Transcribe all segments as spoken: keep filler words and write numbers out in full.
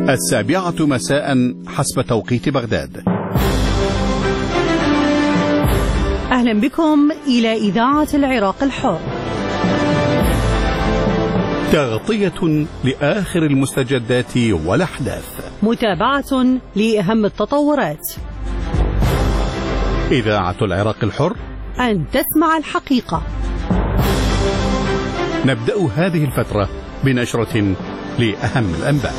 السابعة مساء حسب توقيت بغداد. أهلا بكم إلى إذاعة العراق الحر، تغطية لآخر المستجدات والأحداث، متابعة لأهم التطورات. إذاعة العراق الحر، أن تسمع الحقيقة. نبدأ هذه الفترة بنشرة لأهم الأنباء.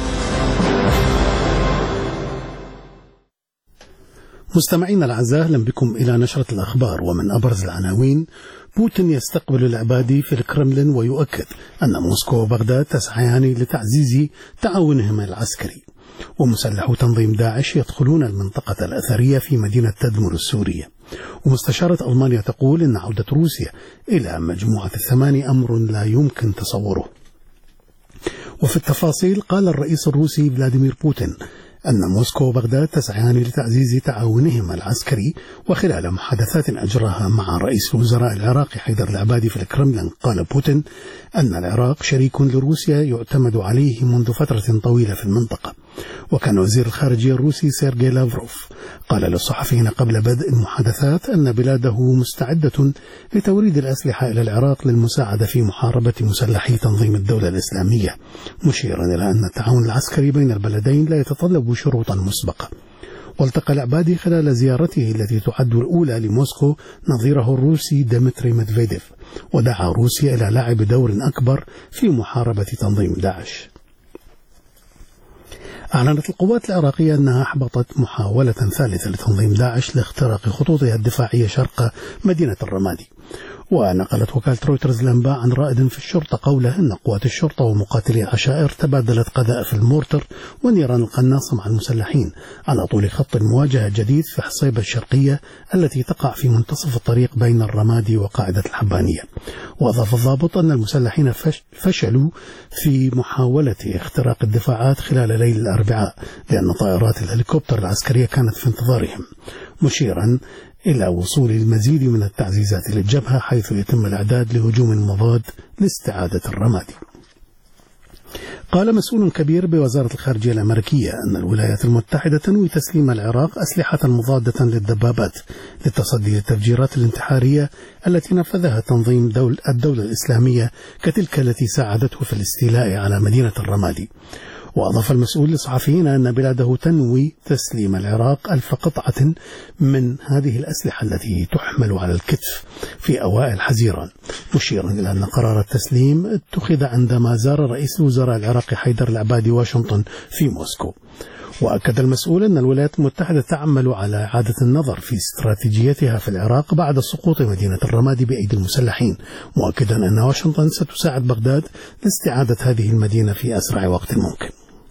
مستمعينا الأعزاء، أهلا بكم إلى نشرة الأخبار. ومن أبرز العناوين: بوتين يستقبل العبادي في الكرملين ويؤكد أن موسكو وبغداد تسعيان لتعزيز تعاونهما العسكري. ومسلحو تنظيم داعش يدخلون المنطقة الأثرية في مدينة تدمر السورية. ومستشارة ألمانيا تقول إن عودة روسيا إلى مجموعة الثماني أمر لا يمكن تصوره. وفي التفاصيل، قال الرئيس الروسي فلاديمير بوتين أن موسكو وبغداد تسعيان لتعزيز تعاونهما العسكري. وخلال محادثات أجراها مع رئيس وزراء العراق حيدر العبادي في الكرملين، قال بوتين أن العراق شريك لروسيا يعتمد عليه منذ فترة طويلة في المنطقة. وكان وزير الخارجية الروسي سيرجي لافروف قال للصحفيين قبل بدء المحادثات أن بلاده مستعدة لتوريد الأسلحة إلى العراق للمساعدة في محاربة مسلحي تنظيم الدولة الإسلامية، مشيرا إلى أن التعاون العسكري بين البلدين لا يتطلب شروطا مسبقة. والتقى العبادي خلال زيارته التي تعد الأولى لموسكو نظيره الروسي ديمتري ميدفيديف، ودعا روسيا إلى لعب دور أكبر في محاربة تنظيم داعش. أعلنت القوات العراقية أنها أحبطت محاولة ثالثة لتنظيم داعش لاختراق خطوطها الدفاعية شرق مدينة الرمادي. ونقلت وكالة رويترز الأنباء عن رائد في الشرطة قوله أن قوات الشرطة ومقاتلي العشائر تبادلت قذائف المورتر ونيران القناصة مع المسلحين على طول خط المواجهة الجديد في حصيبة الشرقية التي تقع في منتصف الطريق بين الرمادي وقاعدة الحبانية. وأضاف الضابط أن المسلحين فشلوا في محاولة اختراق الدفاعات خلال ليل الأربعاء لأن طائرات الهليكوبتر العسكرية كانت في انتظارهم، مشيرا إلى وصول المزيد من التعزيزات للجبهة حيث يتم الإعداد لهجوم مضاد لاستعادة الرمادي. قال مسؤول كبير بوزارة الخارجية الأمريكية أن الولايات المتحدة تنوي تسليم العراق أسلحة مضادة للدبابات للتصدي للتفجيرات الانتحارية التي نفذها تنظيم دول الدولة الإسلامية كتلك التي ساعدته في الاستيلاء على مدينة الرمادي. وأضاف المسؤول للصحفيين أن بلاده تنوي تسليم العراق ألف قطعة من هذه الأسلحة التي تحمل على الكتف في أوائل حزيران، مشيرا إلى أن قرار التسليم اتخذ عندما زار رئيس وزراء العراق حيدر العبادي واشنطن في موسكو. وأكد المسؤول أن الولايات المتحدة تعمل على إعادة النظر في استراتيجيتها في العراق بعد سقوط مدينة الرمادي بأيدي المسلحين، مؤكدا أن واشنطن ستساعد بغداد لاستعادة هذه المدينة في أسرع وقت ممكن.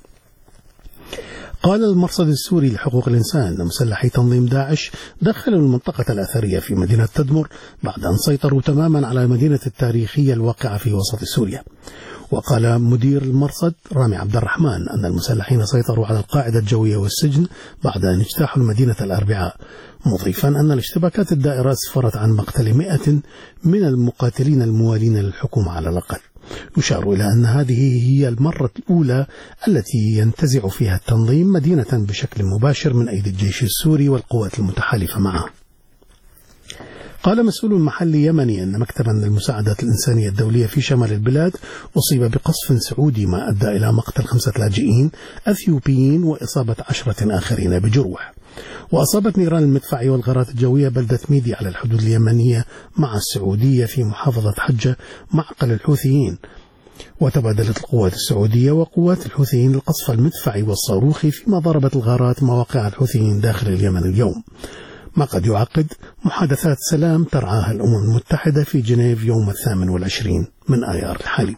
قال المرصد السوري لحقوق الإنسان أن مسلحي تنظيم داعش دخلوا المنطقة الأثرية في مدينة تدمر بعد أن سيطروا تماما على المدينة التاريخية الواقعة في وسط سوريا. وقال مدير المرصد رامي عبد الرحمن أن المسلحين سيطروا على القاعدة الجوية والسجن بعد أن اجتاحوا المدينة الأربعاء، مضيفا أن الاشتباكات الدائرة اسفرت عن مقتل مئة من المقاتلين الموالين للحكومة على الأقل. يشار إلى أن هذه هي المرة الأولى التي ينتزع فيها التنظيم مدينة بشكل مباشر من أيدي الجيش السوري والقوات المتحالفة معه. قال مسؤول محلي يمني أن مكتبا للمساعدات الإنسانية الدولية في شمال البلاد أصيب بقصف سعودي ما أدى إلى مقتل خمسة لاجئين أثيوبيين وإصابة عشرة آخرين بجروح. وأصابت نيران المدفعي والغارات الجوية بلدة ميدي على الحدود اليمنية مع السعودية في محافظة حجة معقل الحوثيين. وتبادلت القوات السعودية وقوات الحوثيين القصف المدفعي والصاروخي فيما ضربت الغارات مواقع الحوثيين داخل اليمن اليوم، ما قد يعقد محادثات سلام ترعاها الأمم المتحدة في جنيف يوم الثامن والعشرين من آيار الحالي.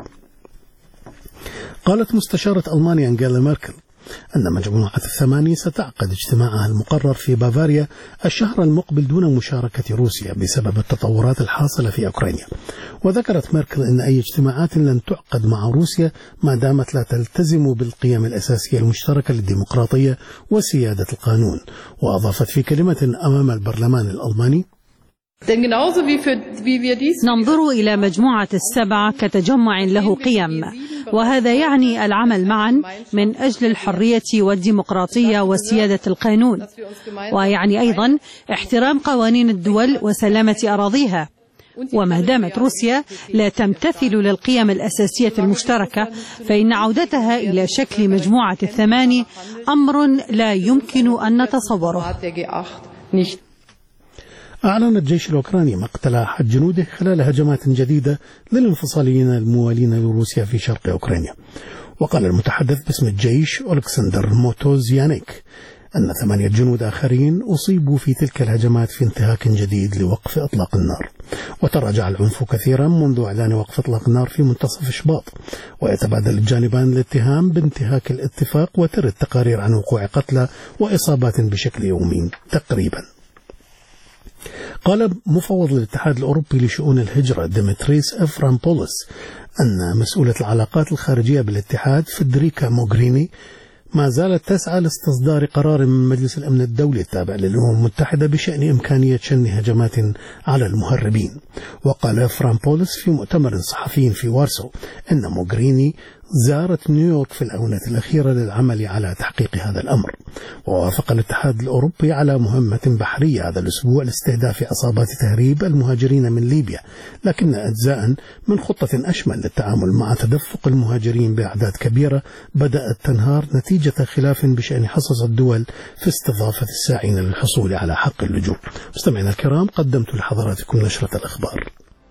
قالت مستشارة ألمانيا أنجيلا ميركل أن مجموعة الثماني ستعقد اجتماعها المقرر في بافاريا الشهر المقبل دون مشاركة روسيا بسبب التطورات الحاصلة في أوكرانيا. وذكرت ميركل أن أي اجتماعات لن تعقد مع روسيا ما دامت لا تلتزم بالقيم الأساسية المشتركة للديمقراطية وسيادة القانون. وأضافت في كلمة أمام البرلمان الألماني: ننظر إلى مجموعة السبعة كتجمع له قيم، وهذا يعني العمل معا من أجل الحرية والديمقراطية وسيادة القانون، ويعني أيضا احترام قوانين الدول وسلامة أراضيها. وما دامت روسيا لا تمتثل للقيم الأساسية المشتركة، فإن عودتها إلى شكل مجموعة الثماني أمر لا يمكن أن نتصوره. أعلن الجيش الأوكراني مقتل أحد جنوده خلال هجمات جديدة للانفصاليين الموالين لروسيا في شرق أوكرانيا. وقال المتحدث باسم الجيش ألكسندر موتوزيانيك أن ثمانية جنود آخرين أصيبوا في تلك الهجمات في انتهاك جديد لوقف إطلاق النار. وتراجع العنف كثيرا منذ إعلان وقف إطلاق النار في منتصف شباط، ويتبادل الجانبان الاتهام بانتهاك الاتفاق، وترد تقارير عن وقوع قتلى وإصابات بشكل يومي تقريبا. قال مفوض الاتحاد الأوروبي لشؤون الهجرة ديمتريس أفرامبولوس أن مسؤولة العلاقات الخارجية بالاتحاد فيدريكا موغريني ما زالت تسعى لاستصدار قرار من مجلس الأمن الدولي التابع للأمم المتحدة بشأن إمكانية شن هجمات على المهربين. وقال فرامبولس في مؤتمر صحفي في وارسو أن موغريني زارت نيويورك في الآونة الأخيرة للعمل على تحقيق هذا الأمر. ووافق الاتحاد الأوروبي على مهمة بحرية هذا الأسبوع لاستهداف عصابات تهريب المهاجرين من ليبيا، لكن أجزاء من خطة أشمل للتعامل مع تدفق المهاجرين بأعداد كبيرة بدأت تنهار نتيجة خلاف بشأن حصص الدول في استضافة الساعين للحصول على حق اللجوء. مستمعينا الكرام، قدمت لحضراتكم نشرة الأخبار.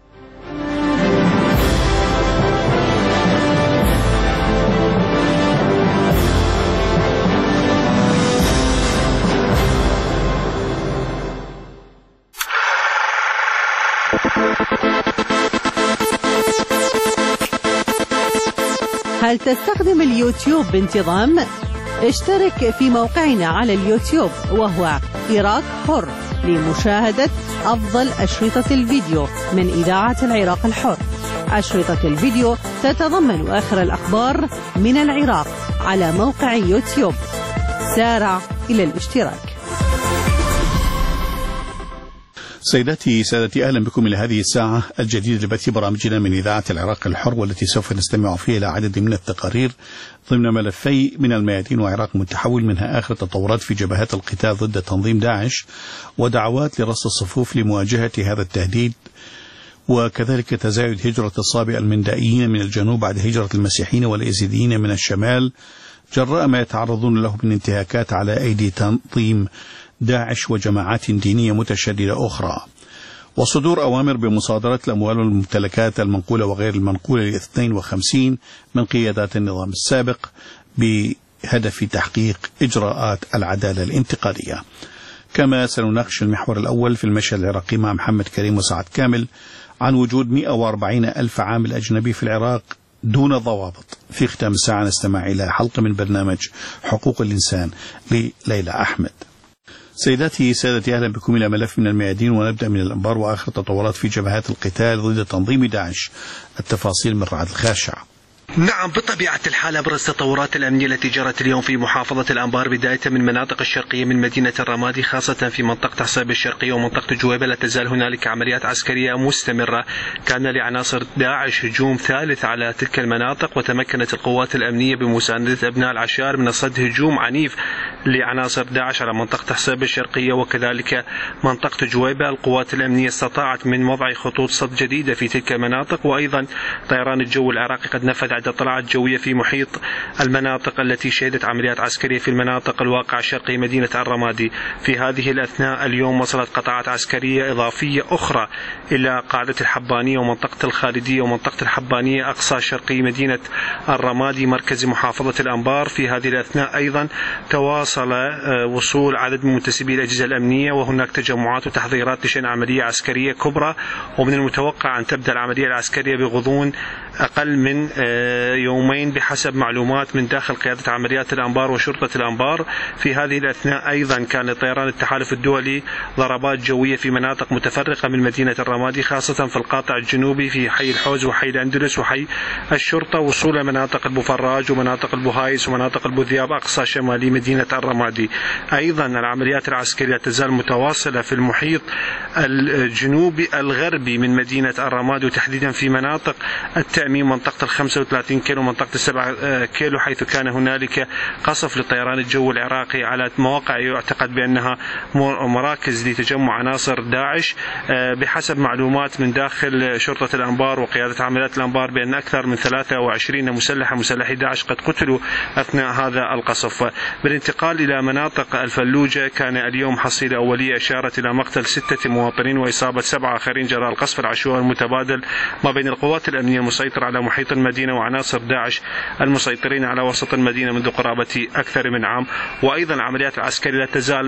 هل تستخدم اليوتيوب بانتظام؟ اشترك في موقعنا على اليوتيوب وهو عراق حر لمشاهدة أفضل أشرطة الفيديو من إذاعة العراق الحر. أشرطة الفيديو تتضمن آخر الأخبار من العراق على موقع يوتيوب. سارع إلى الاشتراك. سيداتي سادتي، أهلا بكم إلى هذه الساعة الجديدة لبث برامجنا من إذاعة العراق الحر، والتي سوف نستمع فيها إلى عدد من التقارير ضمن ملفي من الميادين وعراق متحول، منها آخر التطورات في جبهات القتال ضد تنظيم داعش ودعوات لرص الصفوف لمواجهة هذا التهديد، وكذلك تزايد هجرة الصابئة المندائيين من الجنوب بعد هجرة المسيحيين والإيزيديين من الشمال جراء ما يتعرضون له من انتهاكات على أيدي تنظيم داعش وجماعات دينية متشددة أخرى، وصدور أوامر بمصادرة الأموال والممتلكات المنقولة وغير المنقولة لاثنين وخمسين من قيادات النظام السابق بهدف تحقيق إجراءات العدالة الانتقالية. كما سنناقش المحور الأول في المشهد العراقي مع محمد كريم وسعد كامل عن وجود مئة وأربعين ألف عامل أجنبي في العراق دون ضوابط. في ختام الساعة نستمع إلى حلقة من برنامج حقوق الإنسان لليلى أحمد. سيداتي سادتي، أهلا بكم إلى ملف من الميادين، ونبدأ من الأنبار وآخر التطورات في جبهات القتال ضد تنظيم داعش. التفاصيل من رعد الخاشع. نعم، بطبيعة الحال أبرز التطورات الأمنية التي جرت اليوم في محافظة الأنبار بداية من مناطق الشرقية من مدينة الرمادي، خاصة في منطقة حصيب الشرقية ومنطقة جويبة لا تزال هنالك عمليات عسكرية مستمرة. كان لعناصر داعش هجوم ثالث على تلك المناطق، وتمكنت القوات الأمنية بمساندة أبناء العشائر من صد هجوم عنيف لعناصر داعش على منطقة حصيب الشرقية وكذلك منطقة جويبة. القوات الأمنية استطاعت من وضع خطوط صد جديدة في تلك المناطق، وأيضا طيران الجو العراقي قد نفذ عدة طلعات جوية في محيط المناطق التي شهدت عمليات عسكرية في المناطق الواقعة شرقي مدينة الرمادي. في هذه الأثناء اليوم وصلت قطاعات عسكرية إضافية أخرى إلى قاعدة الحبانية ومنطقة الخالدية ومنطقة الحبانية أقصى شرقي مدينة الرمادي مركز محافظة الأنبار. في هذه الأثناء أيضا تواصل وصول عدد من منتسبي الأجهزة الأمنية، وهناك تجمعات وتحضيرات لشن عملية عسكرية كبرى، ومن المتوقع أن تبدأ العملية العسكرية بغضون أقل من يومين بحسب معلومات من داخل قيادة عمليات الأنبار وشرطة الأنبار. في هذه الأثناء أيضا كان لطيران التحالف الدولي ضربات جوية في مناطق متفرقة من مدينة الرمادي، خاصة في القاطع الجنوبي في حي الحوز وحي الأندلس وحي الشرطة، وصولا مناطق البوفراج ومناطق البوهايس ومناطق البوذياب أقصى شمالي مدينة الرمادي. أيضا العمليات العسكرية تزال متواصلة في المحيط الجنوبي الغربي من مدينة الرمادي، وتحديدا في مناطق التأمين منطقة الخمسة وثلاثين كيلو ومنطقة السبعة كيلو، حيث كان هنالك قصف لطيران الجو العراقي على مواقع يعتقد بأنها مراكز لتجمع عناصر داعش. بحسب معلومات من داخل شرطة الأنبار وقيادة عمليات الأنبار بأن أكثر من ثلاثة وعشرين مسلحة مسلحي داعش قد قتلوا أثناء هذا القصف. بالانتقال إلى مناطق الفلوجة، كان اليوم حصيلة أولية أشارت إلى مقتل ستة مواطنين وإصابة سبعة آخرين جراء القصف العشوائي المتبادل ما بين القوات الأمنية المسيطرة على محيط المدينة وعناصر داعش المسيطرين على وسط المدينة منذ قرابة أكثر من عام. وأيضا العمليات العسكرية لا تزال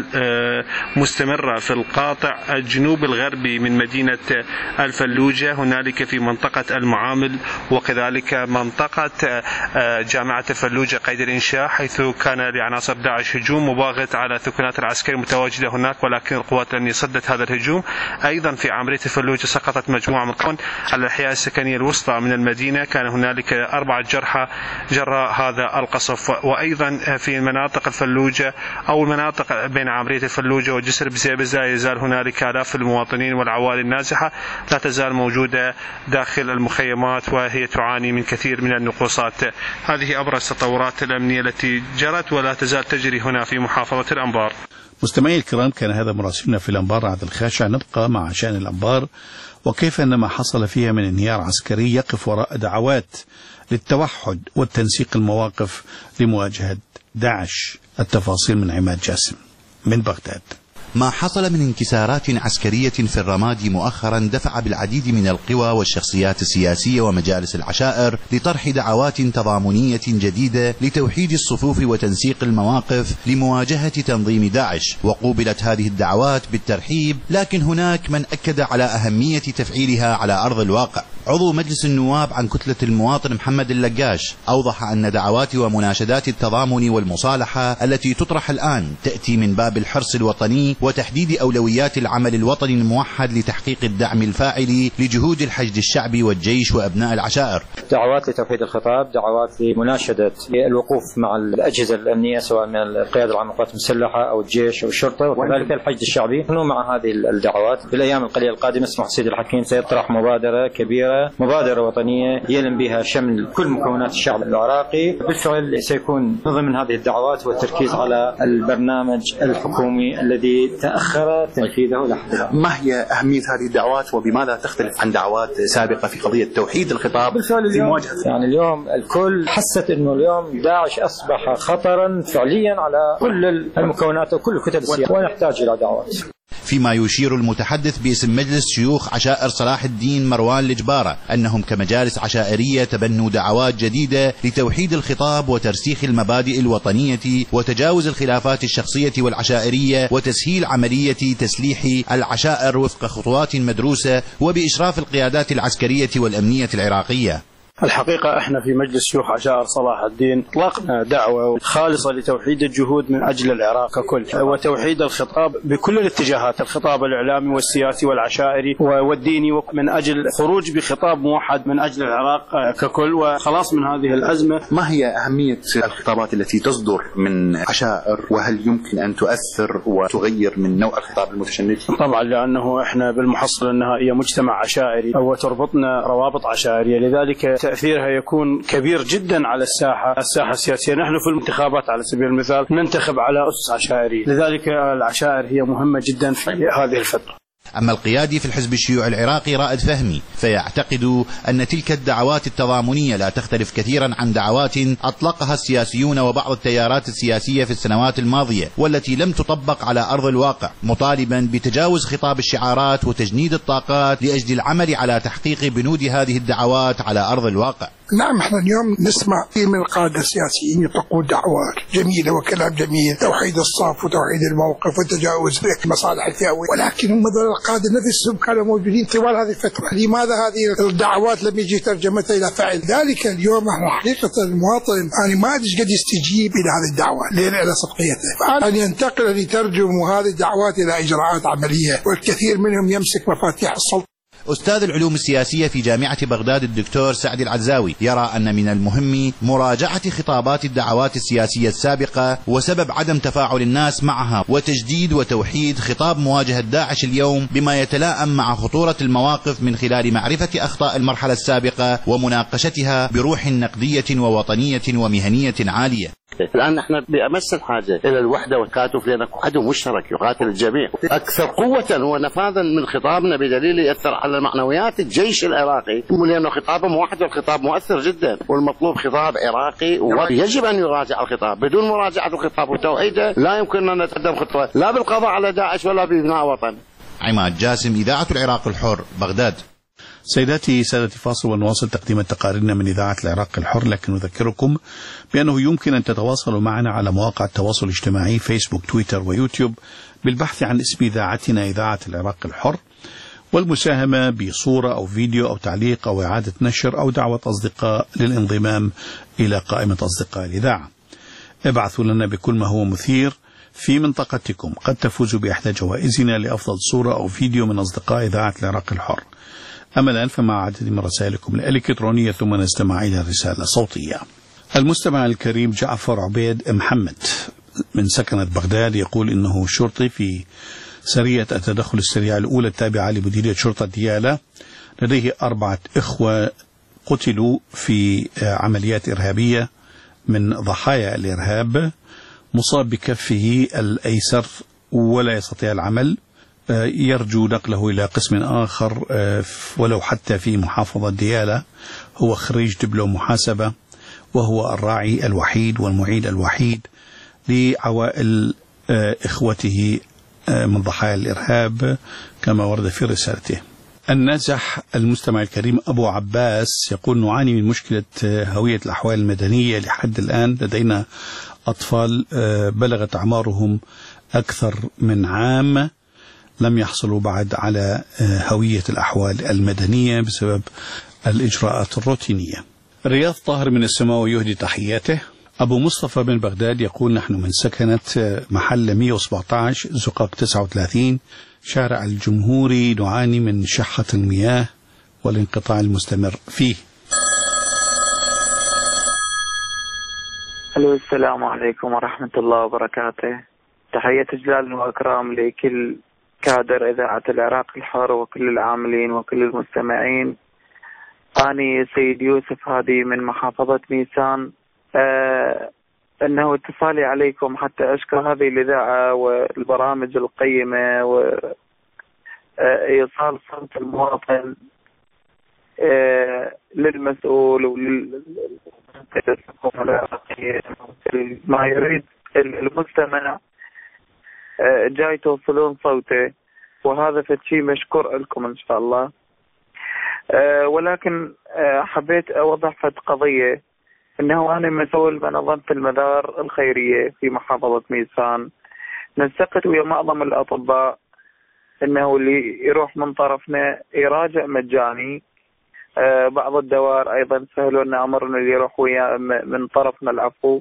مستمرة في القاطع الجنوب الغربي من مدينة الفلوجة، هنالك في منطقة المعامل وكذلك منطقة جامعة الفلوجة قيد الإنشاء، حيث كان لعناصر داعش هجوم مباغت على الثكنات العسكرية المتواجدة هناك، ولكن القوات الأمنية صدت هذا الهجوم. أيضا في عملية الفلوجة سقطت مجموعة من القوات على الأحياء السكنية الوسطى من المدينة، كان هنالك أربعة جرحى جراء هذا القصف. وأيضا في مناطق الفلوجة أو المناطق بين عملية الفلوجة وجسر بزيبزة يزال هنالك آلاف المواطنين والعوائل النازحة لا تزال موجودة داخل المخيمات، وهي تعاني من كثير من النقوصات. هذه أبرز التطورات الأمنية التي جرت ولا تزال تجري هنا في محافظة الأنبار. مستمعي الكرام، كان هذا مراسلنا في الأنبار عبد الخاشع. نبقى مع شأن الأنبار وكيف أن ما حصل فيها من انهيار عسكري يقف وراء دعوات للتوحد والتنسيق المواقف لمواجهة داعش. التفاصيل من عماد جاسم من بغداد. ما حصل من انكسارات عسكرية في الرمادي مؤخرا دفع بالعديد من القوى والشخصيات السياسية ومجالس العشائر لطرح دعوات تضامنية جديدة لتوحيد الصفوف وتنسيق المواقف لمواجهة تنظيم داعش. وقوبلت هذه الدعوات بالترحيب، لكن هناك من أكد على أهمية تفعيلها على أرض الواقع. عضو مجلس النواب عن كتلة المواطن محمد اللقاش أوضح أن دعوات ومناشدات التضامن والمصالحة التي تطرح الآن تأتي من باب الحرص الوطني وتحديد أولويات العمل الوطني الموحد لتحقيق الدعم الفاعل لجهود الحشد الشعبي والجيش وأبناء العشائر. دعوات لتوحيد الخطاب، دعوات لمناشدة الوقوف مع الأجهزة الأمنية سواء من القيادة العامة للقوات المسلحة أو الجيش أو الشرطة وكذلك الحشد الشعبي. نحن مع هذه الدعوات. في الأيام القليلة القادمة سمح السيد الحكيم سيطرح مبادرة كبيرة، مبادرة وطنية يلم بها شمل كل مكونات الشعب العراقي. بالفعل سيكون ضمن هذه الدعوات والتركيز على البرنامج الحكومي الذي تأخر تنفيذه لحظة. ما هي أهمية هذه الدعوات وبما تختلف عن دعوات سابقة في قضية توحيد الخطاب في مواجهة؟ يعني اليوم الكل حست أنه اليوم داعش أصبح خطرا فعليا على كل المكونات وكل كتل السياسة ونحتاج إلى دعوات. فيما يشير المتحدث باسم مجلس شيوخ عشائر صلاح الدين مروان الجبارة أنهم كمجالس عشائرية تبنوا دعوات جديدة لتوحيد الخطاب وترسيخ المبادئ الوطنية وتجاوز الخلافات الشخصية والعشائرية وتسهيل عملية تسليح العشائر وفق خطوات مدروسة وبإشراف القيادات العسكرية والأمنية العراقية. الحقيقة احنا في مجلس شيوخ عشائر صلاح الدين اطلقنا دعوة خالصة لتوحيد الجهود من اجل العراق ككل وتوحيد الخطاب بكل الاتجاهات، الخطاب الاعلامي والسياسي والعشائري والديني، من اجل خروج بخطاب موحد من اجل العراق ككل وخلاص من هذه الازمة. ما هي اهمية الخطابات التي تصدر من عشائر وهل يمكن ان تؤثر وتغير من نوع الخطاب المتشنج؟ طبعا لانه احنا بالمحصلة النهائية مجتمع عشائري وتربطنا روابط عشائرية، لذلك تأثيرها يكون كبير جدا على الساحة الساحة السياسية. نحن في الانتخابات على سبيل المثال ننتخب على أسس عشائرية، لذلك العشائر هي مهمة جدا في هذه الفترة. أما القيادي في الحزب الشيوعي العراقي رائد فهمي فيعتقد أن تلك الدعوات التضامنية لا تختلف كثيرا عن دعوات أطلقها السياسيون وبعض التيارات السياسية في السنوات الماضية والتي لم تطبق على أرض الواقع، مطالبا بتجاوز خطاب الشعارات وتجنيد الطاقات لأجل العمل على تحقيق بنود هذه الدعوات على أرض الواقع. نعم، احنا اليوم نسمع من القادة السياسيين يطلقون دعوات جميلة وكلام جميل، توحيد الصف وتوحيد الموقف وتجاوز المصالح الفئوية، ولكن هم ذول القادة نفسهم كانوا موجودين طوال هذه الفترة. لماذا هذه الدعوات لم يجي ترجمتها إلى فعل؟ ذلك اليوم احنا حقيقة المواطن أنا ما أدري قد يستجيب إلى هذه الدعوة لين على صدقيته، فأن ينتقل أن يترجموا هذه الدعوات إلى إجراءات عملية، والكثير منهم يمسك مفاتيح السلطة. أستاذ العلوم السياسية في جامعة بغداد الدكتور سعد العزاوي يرى أن من المهم مراجعة خطابات الدعوات السياسية السابقة وسبب عدم تفاعل الناس معها، وتجديد وتوحيد خطاب مواجهة داعش اليوم بما يتلائم مع خطورة المواقف من خلال معرفة أخطاء المرحلة السابقة ومناقشتها بروح نقدية ووطنية ومهنية عالية. الآن نحن بأمس الحاجة إلى الوحدة والتكاتف، لأن عدو مشترك يقاتل الجميع أكثر قوة ونفاذا من خطابنا بدليل يأثر على معنويات الجيش العراقي، لأنه خطابه موحد والخطاب مؤثر جدا، والمطلوب خطاب عراقي ويجب أن يراجع الخطاب. بدون مراجعة الخطاب وتوحيده لا يمكن أن نتقدم خطوة لا بالقضاء على داعش ولا ببناء وطن. عماد جاسم، إذاعة العراق الحر، بغداد. سيداتي سادتي، فاصل ونواصل تقديم تقاريرنا من إذاعة العراق الحر، لكن نذكركم بأنه يمكن أن تتواصلوا معنا على مواقع التواصل الاجتماعي فيسبوك، تويتر ويوتيوب بالبحث عن اسم إذاعتنا إذاعة العراق الحر، والمساهمة بصورة أو فيديو أو تعليق أو إعادة نشر أو دعوة أصدقاء للانضمام إلى قائمة أصدقاء الإذاعة. ابعثوا لنا بكل ما هو مثير في منطقتكم، قد تفوزوا بإحدى جوائزنا لأفضل صورة أو فيديو من أصدقاء إذاعة العراق الحر. أما الآن فمع عدد من رسائلكم الإلكترونية، ثم نستمع إلى رسالة صوتية. المستمع الكريم جعفر عبيد محمد من سكنة بغداد يقول إنه شرطي في سرية التدخل السريع الأولى التابعة لمديرية شرطة ديالى، لديه أربعة إخوة قتلوا في عمليات إرهابية من ضحايا الإرهاب، مصاب بكفه الأيسر ولا يستطيع العمل، يرجو نقله إلى قسم آخر ولو حتى في محافظة ديالى. هو خريج دبلوم محاسبة، وهو الراعي الوحيد والمعيد الوحيد لعوائل إخوته من ضحايا الإرهاب كما ورد في رسالته. النازح المستمع الكريم أبو عباس يقول نعاني من مشكلة هوية الأحوال المدنية لحد الآن، لدينا أطفال بلغت أعمارهم أكثر من عام لم يحصلوا بعد على هوية الأحوال المدنية بسبب الإجراءات الروتينية. رياض طاهر من السماوة يهدي تحياته. أبو مصطفى بن بغداد يقول نحن من سكنة محل مئة وسبعة عشر زقاق تسعة وثلاثين شارع الجمهوري نعاني من شحة المياه والانقطاع المستمر فيه. الو السلام عليكم ورحمة الله وبركاته. تحية إجلال وإكرام لكل كادر إذاعة العراق الحر وكل العاملين وكل المستمعين. أنا سيد يوسف هادي من محافظة ميسان. آه أنه اتصالي عليكم حتى أشكر هذه الإذاعة والبرامج القيمة وإيصال صوت المواطن آه للمسؤول وللحكومة العراقية ما يريد المستمع آه جاي توصلون صوته، وهذا فشي مشكور لكم إن شاء الله. آه ولكن آه حبيت أوضح فت قضية، إنه أنا مسؤول منظمة المدار الخيرية في محافظة ميسان. نلتقط ويا معظم الأطباء إنه اللي يروح من طرفنا يراجع مجاني. آه بعض الدوائر أيضا سهلوا لنا أمرنا اللي يروح ويا من طرفنا العفو.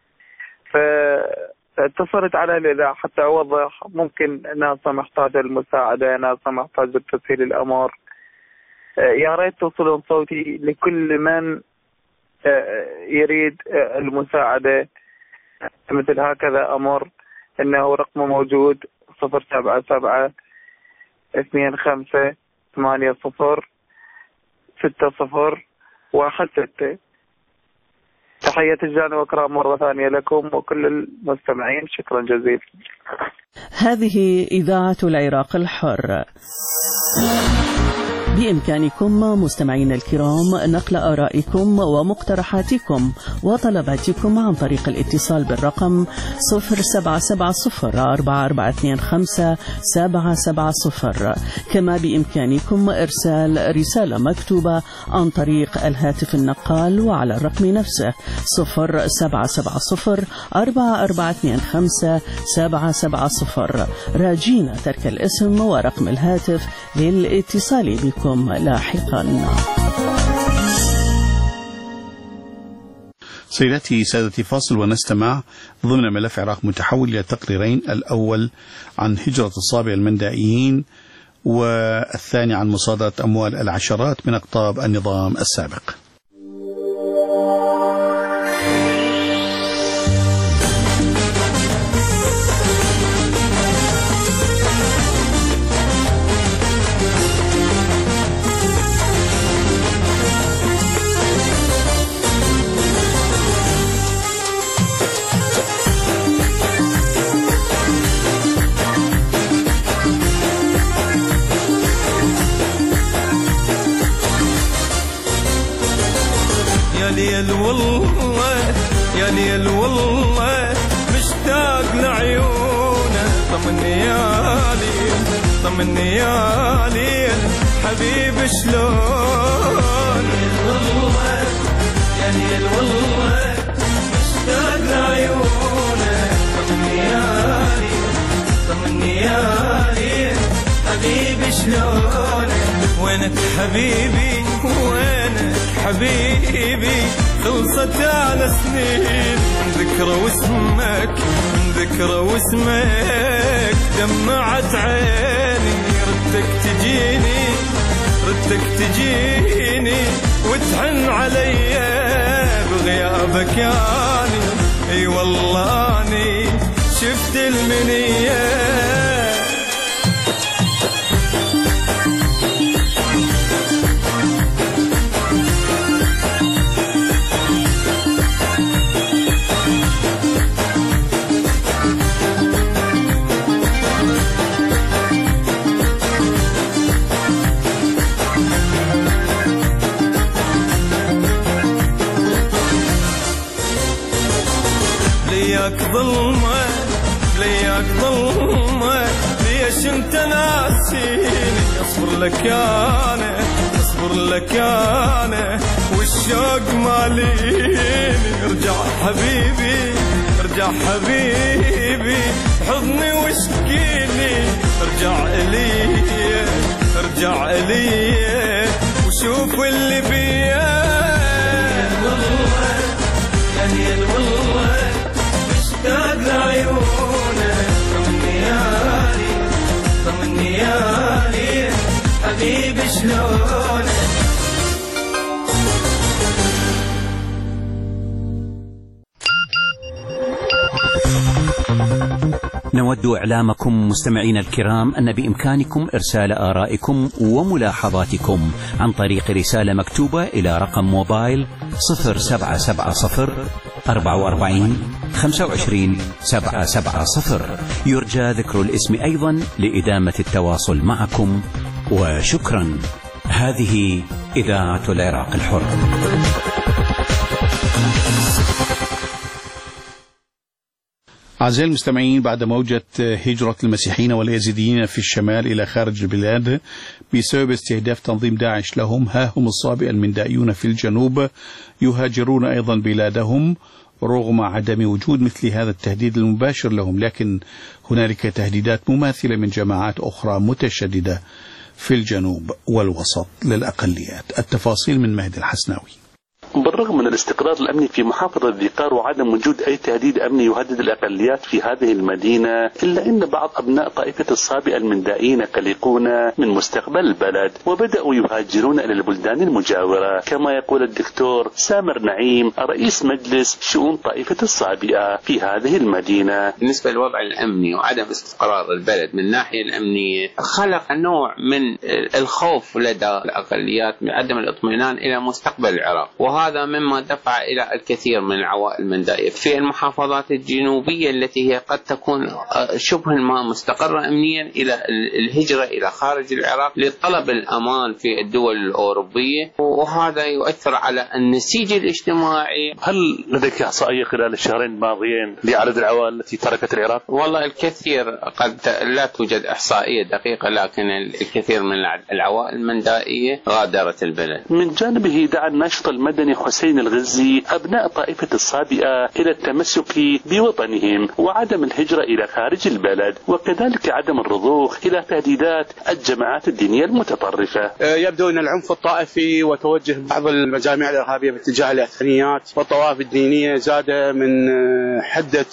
فاتصلت على الإذاعة حتى أوضح ممكن ناس محتاجة المساعدة، ناس محتاجة تسهيل الأمر. آه يا ريت توصلون صوتي لكل من يريد المساعدة مثل هكذا أمر. إنه رقمه موجود صفر سبعة سبعة اثنين خمسة ثمانية صفر ستة صفر واحد ستة. تحية الجان وإكرام مرة ثانية لكم وكل المستمعين، شكرا جزيلا. هذه إذاعة العراق الحر. بإمكانكم مستمعين الكرام نقل آرائكم ومقترحاتكم وطلباتكم عن طريق الاتصال بالرقم صفر سبعة سبعة صفر أربعة أربعة اثنين خمسة سبعة سبعة صفر. كما بإمكانكم إرسال رسالة مكتوبة عن طريق الهاتف النقال وعلى الرقم نفسه صفر سبعة سبعة صفر أربعة أربعة اثنين خمسة سبعة سبعة صفر، راجين ترك الاسم ورقم الهاتف للاتصال بكم لاحقا. سيداتي سادتي، فاصل ونستمع ضمن ملف عراق متحول إلى تقريرين، الأول عن هجرة الصابئة المندائيين، والثاني عن مصادرة أموال العشرات من أقطاب النظام السابق. ليل والله يا ليل والله مشتاق لعيونه، طمني يا ليل طمني يا ليل حبيب شلون. والله يا ليل والله مشتاق لعيونه، طمني يا ليل طمني يا ليل حبيب شلون. وينك حبيبي وينك حبيبي، خلصت على سنين ذكرى واسمك ذكرى واسمك دمعت عيني. ردك تجيني ردك تجيني وتحن علي بغيابك ياني. اي والله اني شفت المنيه. لياك ظلمة لياك ظلمة ليش انت ناسيني. اصبر لك انا اصبر لك انا والشوق ماليني. ارجع حبيبي ارجع حبيبي حضني واشكيني. ارجع الي ارجع الي وشوف اللي بيا. والله يا ليل والله مشتاق لعيونه، طمني يا ليل طمني يا ليل حبيبي شلونه. نود إعلامكم مستمعين الكرام أن بإمكانكم إرسال آرائكم وملاحظاتكم عن طريق رسالة مكتوبة إلى رقم موبايل صفر سبعة سبعة صفر أربعة وأربعين خمسة وعشرين سبعة سبعة صفر. يرجى ذكر الاسم أيضا لإدامة التواصل معكم، وشكرا. هذه إذاعة العراق الحر. أعزائي المستمعين، بعد موجة هجرة المسيحيين واليزيديين في الشمال إلى خارج البلاد بسبب استهداف تنظيم داعش لهم، ها هم الصابئة المندائيون في الجنوب يهاجرون أيضا بلادهم رغم عدم وجود مثل هذا التهديد المباشر لهم، لكن هنالك تهديدات مماثلة من جماعات أخرى متشددة في الجنوب والوسط للأقليات. التفاصيل من مهدي الحسناوي. بالرغم من الاستقرار الأمني في محافظة ذيقار وعدم وجود أي تهديد أمني يهدد الأقليات في هذه المدينة، إلا أن بعض أبناء طائفة الصابئة المندائيين قلقون من مستقبل البلد وبدأوا يهاجرون إلى البلدان المجاورة، كما يقول الدكتور سامر نعيم رئيس مجلس شؤون طائفة الصابئة في هذه المدينة. بالنسبة للوضع الأمني وعدم استقرار البلد من الناحية الأمنية خلق نوع من الخوف لدى الأقليات من عدم الاطمئنان إلى مستقبل العراق، وهذا وهذا مما دفع إلى الكثير من العوائل المندائية في المحافظات الجنوبية التي هي قد تكون شبه ما مستقرة أمنيا إلى الهجرة إلى خارج العراق لطلب الأمان في الدول الأوروبية، وهذا يؤثر على النسيج الاجتماعي. هل لديك إحصائية خلال الشهرين الماضيين لعدد العوائل التي تركت العراق؟ والله الكثير، قد لا توجد إحصائية دقيقة، لكن الكثير من العوائل المندائية غادرت البلد. من جانبه دعا الناشط المدني حسين الغزي أبناء طائفة الصابئة إلى التمسك بوطنهم وعدم الهجرة إلى خارج البلد، وكذلك عدم الرضوخ إلى تهديدات الجماعات الدينية المتطرفة. يبدو أن العنف الطائفي وتوجه بعض المجاميع الإرهابية باتجاه الأثنيات والطوائف الدينية زاد من حدة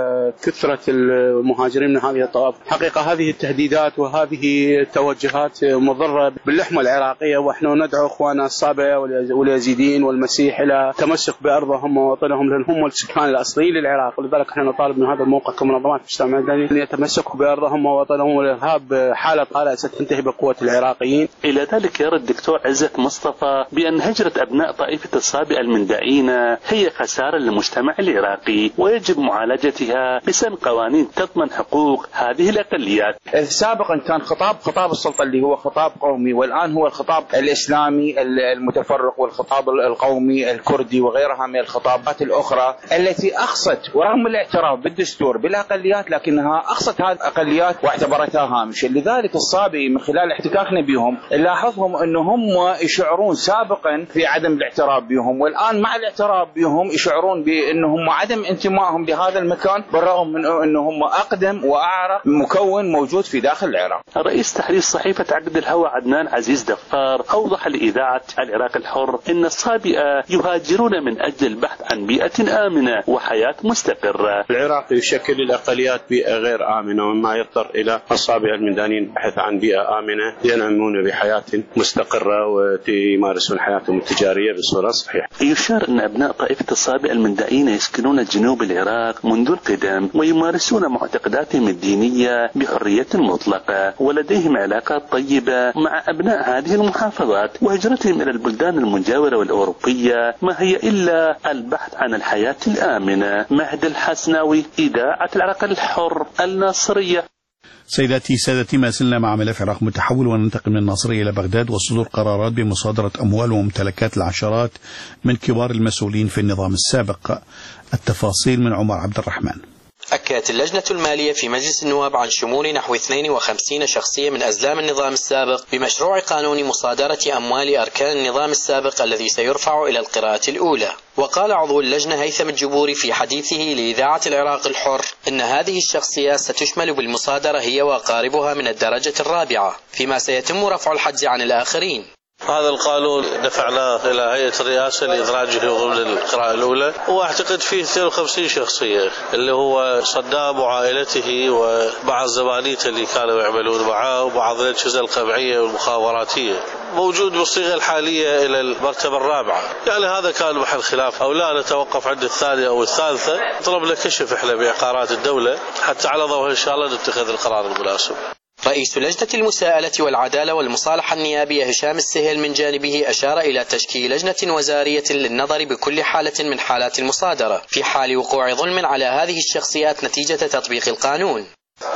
وكثرة المهاجرين من هذه الطوائف. حقيقة هذه التهديدات وهذه التوجهات مضرة باللحمة العراقية، ونحن ندعو إخواننا الصابئة واليزيديين والمسيح إلى تمسك بأرضهم ووطنهم، لأن هم السكان الأصليين للعراق، ولذلك نحن نطالب من هذا الموقع كمنظمات المجتمع المدني أن يتمسكوا بأرضهم ووطنهم، والإرهاب حالة طارئة ستنتهي بقوة العراقيين. إلى ذلك يرى الدكتور عزت مصطفى بأن هجرة أبناء طائفة الصابئة المندائين هي خسارة للمجتمع العراقي، ويجب معالجتها بسن قوانين تضمن حقوق هذه الأقليات. سابقا كان خطاب خطاب السلطة اللي هو خطاب قومي، والآن هو الخطاب الإسلامي المتفرق والخطاب القومي الكردي وغيرها من الخطابات الأخرى التي أخصت، ورغم الاعتراف بالدستور بالأقليات لكنها أخصت هذه الأقليات واعتبرتها هامشة. لذلك الصابئي من خلال احتكاكنا بهم نلاحظهم أنهم يشعرون سابقا في عدم الاعتراف بهم، والآن مع الاعتراف بهم يشعرون بأنهم عدم انتمائهم لهذا المكان بالرغم من أنهم أقدم وأعرق مكون موجود في داخل العراق. رئيس تحرير صحيفة عقد الهوى عدنان عزيز دفار أوضح لإذاعة العراق الحر أن الصابئة يهاجرون من أجل البحث عن بيئة آمنة وحياة مستقرة. العراق يشكل الأقليات بيئة غير آمنة، وما يضطر إلى الصابئة المندانيين البحث عن بيئة آمنة ينعمون بحياة مستقرة ويمارسون حياتهم التجارية بصورة صحيحة. يشار أن أبناء طائفة الصابئة المندائيين يسكنون جنوب العراق منذ القدم ويمارسون معتقداتهم الدينية بحرية مطلقة، ولديهم علاقات طيبة مع أبناء هذه المحافظات، وهجرتهم إلى البلدان المجاورة والأوروبية ما هي إلا البحث عن الحياة الآمنة. مهد الحسناوي، إذاعة العراق الحر، الناصرية. سيداتي سادتي، ما زلنا مع ملف العراق متحول، وننتقل من الناصرية إلى بغداد وصدور قرارات بمصادرة أموال وممتلكات العشرات من كبار المسؤولين في النظام السابق. التفاصيل من عمر عبد الرحمن. أكدت اللجنة المالية في مجلس النواب عن شمول نحو اثنين وخمسين شخصية من أزلام النظام السابق بمشروع قانون مصادرة أموال أركان النظام السابق الذي سيرفع إلى القراءة الأولى. وقال عضو اللجنة هيثم الجبوري في حديثه لإذاعة العراق الحر إن هذه الشخصيات ستشمل بالمصادرة هي وأقاربها من الدرجة الرابعة، فيما سيتم رفع الحجز عن الآخرين. هذا القانون دفعناه إلى هيئة الرئاسة لإدراجه ضمن القراءة الأولى، وأعتقد فيه اثنين وخمسين شخصية اللي هو صدام وعائلته وبعض الزبانيته اللي كانوا يعملون معاه وبعض الأجهزة القمعية والمخابراتية، موجود بالصيغة الحالية إلى المرتبة الرابعة. يعني هذا كان محل خلاف، أو لا نتوقف عند الثانية أو الثالثة. طلبنا كشف إحنا بعقارات الدولة حتى على ضوءها إن شاء الله نتخذ القرار المناسب. رئيس لجنة المساءلة والعدالة والمصالحة النيابية هشام السهيل من جانبه أشار إلى تشكيل لجنة وزارية للنظر بكل حالة من حالات المصادرة في حال وقوع ظلم على هذه الشخصيات نتيجة تطبيق القانون.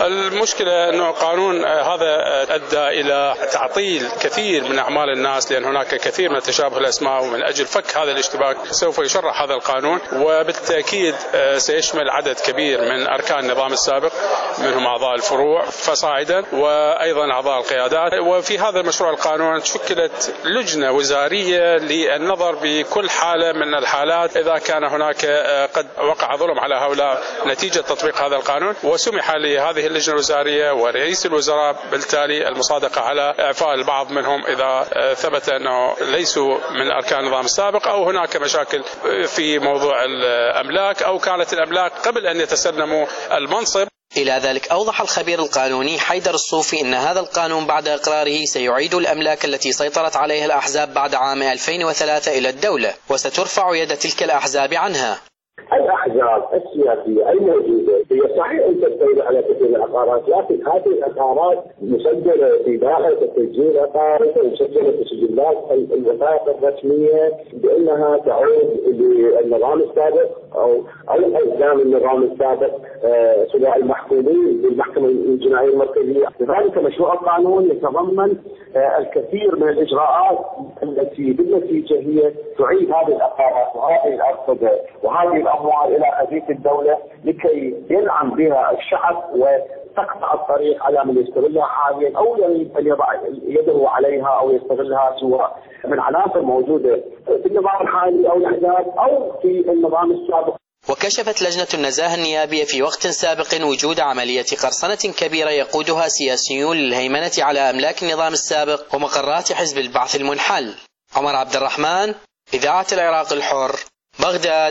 المشكلة أنه القانون هذا أدى إلى تعطيل كثير من أعمال الناس، لأن هناك كثير من تشابه الأسماء، ومن أجل فك هذا الاشتباك سوف يشرح هذا القانون، وبالتأكيد سيشمل عدد كبير من أركان النظام السابق منهم أعضاء الفروع فصاعدا وأيضا أعضاء القيادات. وفي هذا المشروع القانون شكلت لجنة وزارية للنظر بكل حالة من الحالات إذا كان هناك قد وقع ظلم على هؤلاء نتيجة تطبيق هذا القانون، وسمح لهذه هذه اللجنة الوزارية ورئيس الوزراء بالتالي المصادقة على إعفاء البعض منهم إذا ثبت أنه ليسوا من أركان النظام السابق، أو هناك مشاكل في موضوع الأملاك، أو كانت الأملاك قبل أن يتسلموا المنصب. إلى ذلك أوضح الخبير القانوني حيدر الصوفي أن هذا القانون بعد إقراره سيعيد الأملاك التي سيطرت عليها الأحزاب بعد عام ألفين وثلاثة إلى الدولة، وسترفع يد تلك الأحزاب عنها. الأحزاب السياسية الموجودة هي صحيح أن تستولي على كثير من العقارات، لكن هذه العقارات مسجلة في دائرة تسجيل عقار، مسجلة في سجلات الوثائق الرسمية بأنها تعود للنظام السابق أو أو أقدام النظام السابق، سواء المحكومين بالمحكمة الجنائية المركزية. لذلك مشروع القانون يتضمن الكثير من الإجراءات التي بالنتيجة هي تعيد هذه العقارات وهذه الأرصدة وهذه الأموال إلى خزينة الدولة لكي ينعم بها الشعب وتقطع الطريق على من يستغلها حاليا أو يريد أن يضع يده عليها أو يستغلها، سواء من عناصر موجودة في النظام الحالي أو الأحزاب أو في النظام السابق. وكشفت لجنة النزاهة النيابية في وقت سابق وجود عملية قرصنة كبيرة يقودها سياسيون للهيمنة على أملاك النظام السابق ومقرات حزب البعث المنحل. عمر عبد الرحمن، إذاعة العراق الحر، بغداد.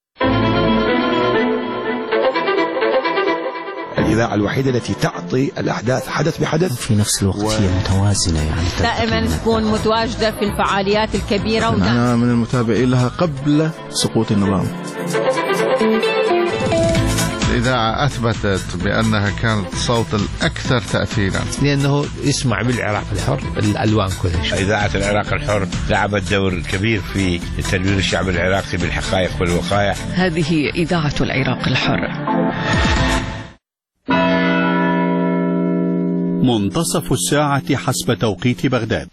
الإذاعة الوحيدة التي تعطي الأحداث حدث بحدث في نفس الوقت و... هي متوازنة، يعني دائما تكون متواجدة في الفعاليات الكبيرة. أنا من المتابعين لها قبل سقوط النظام. الإذاعة أثبتت بأنها كانت صوت الأكثر تأثيرا، لأنه يسمع بالعراق الحر الألوان كلها. إذاعة العراق الحر لعبت دور كبير في تدوير الشعب العراقي بالحقائق والوقائع. هذه إذاعة العراق الحر. منتصف الساعة حسب توقيت بغداد.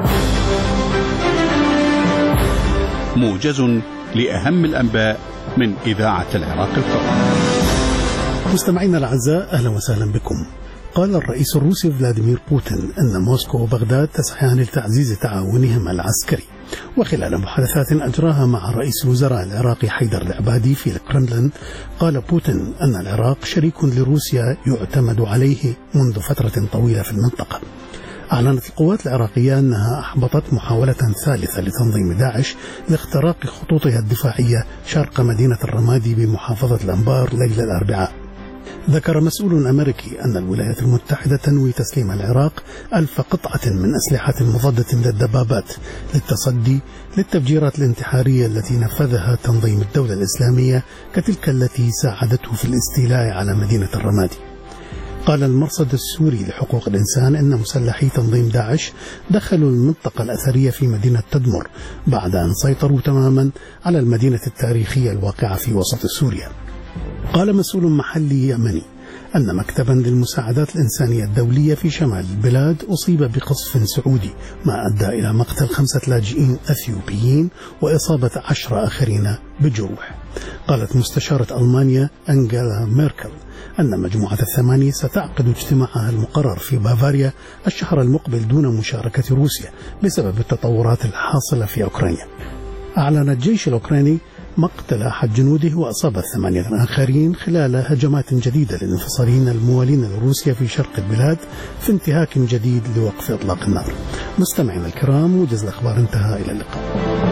موجز لأهم الأنباء من إذاعة العراق الحر. مستمعينا الأعزاء، أهلا وسهلا بكم. قال الرئيس الروسي فلاديمير بوتين أن موسكو وبغداد تسعيان لتعزيز تعاونهما العسكري. وخلال محادثات أجراها مع رئيس الوزراء العراقي حيدر العبادي في الكرملين، قال بوتين أن العراق شريك لروسيا يعتمد عليه منذ فترة طويلة في المنطقة. أعلنت القوات العراقية أنها أحبطت محاولة ثالثة لتنظيم داعش لاختراق خطوطها الدفاعية شرق مدينة الرمادي بمحافظة الأنبار ليلة الأربعاء. ذكر مسؤول أمريكي أن الولايات المتحدة تنوي تسليم العراق ألف قطعة من أسلحة مضادة للدبابات للتصدي للتفجيرات الانتحارية التي نفذها تنظيم الدولة الإسلامية كتلك التي ساعدته في الاستيلاء على مدينة الرمادي. قال المرصد السوري لحقوق الإنسان أن مسلحي تنظيم داعش دخلوا المنطقة الأثرية في مدينة تدمر بعد أن سيطروا تماما على المدينة التاريخية الواقعة في وسط سوريا. قال مسؤول محلي يمني أن مكتبا للمساعدات الإنسانية الدولية في شمال البلاد أصيب بقصف سعودي ما أدى إلى مقتل خمسة لاجئين أثيوبيين وإصابة عشرة آخرين بجروح. قالت مستشارة ألمانيا أنجيلا ميركل أن مجموعة الثمانية ستعقد اجتماعها المقرر في بافاريا الشهر المقبل دون مشاركة روسيا بسبب التطورات الحاصلة في أوكرانيا. أعلن الجيش الأوكراني مقتل أحد جنوده وأصاب ثمانية آخرين خلال هجمات جديدة للانفصاليين الموالين لروسيا في شرق البلاد في انتهاك جديد لوقف إطلاق النار. مستمعينا الكرام، موجز الأخبار انتهى، إلى اللقاء.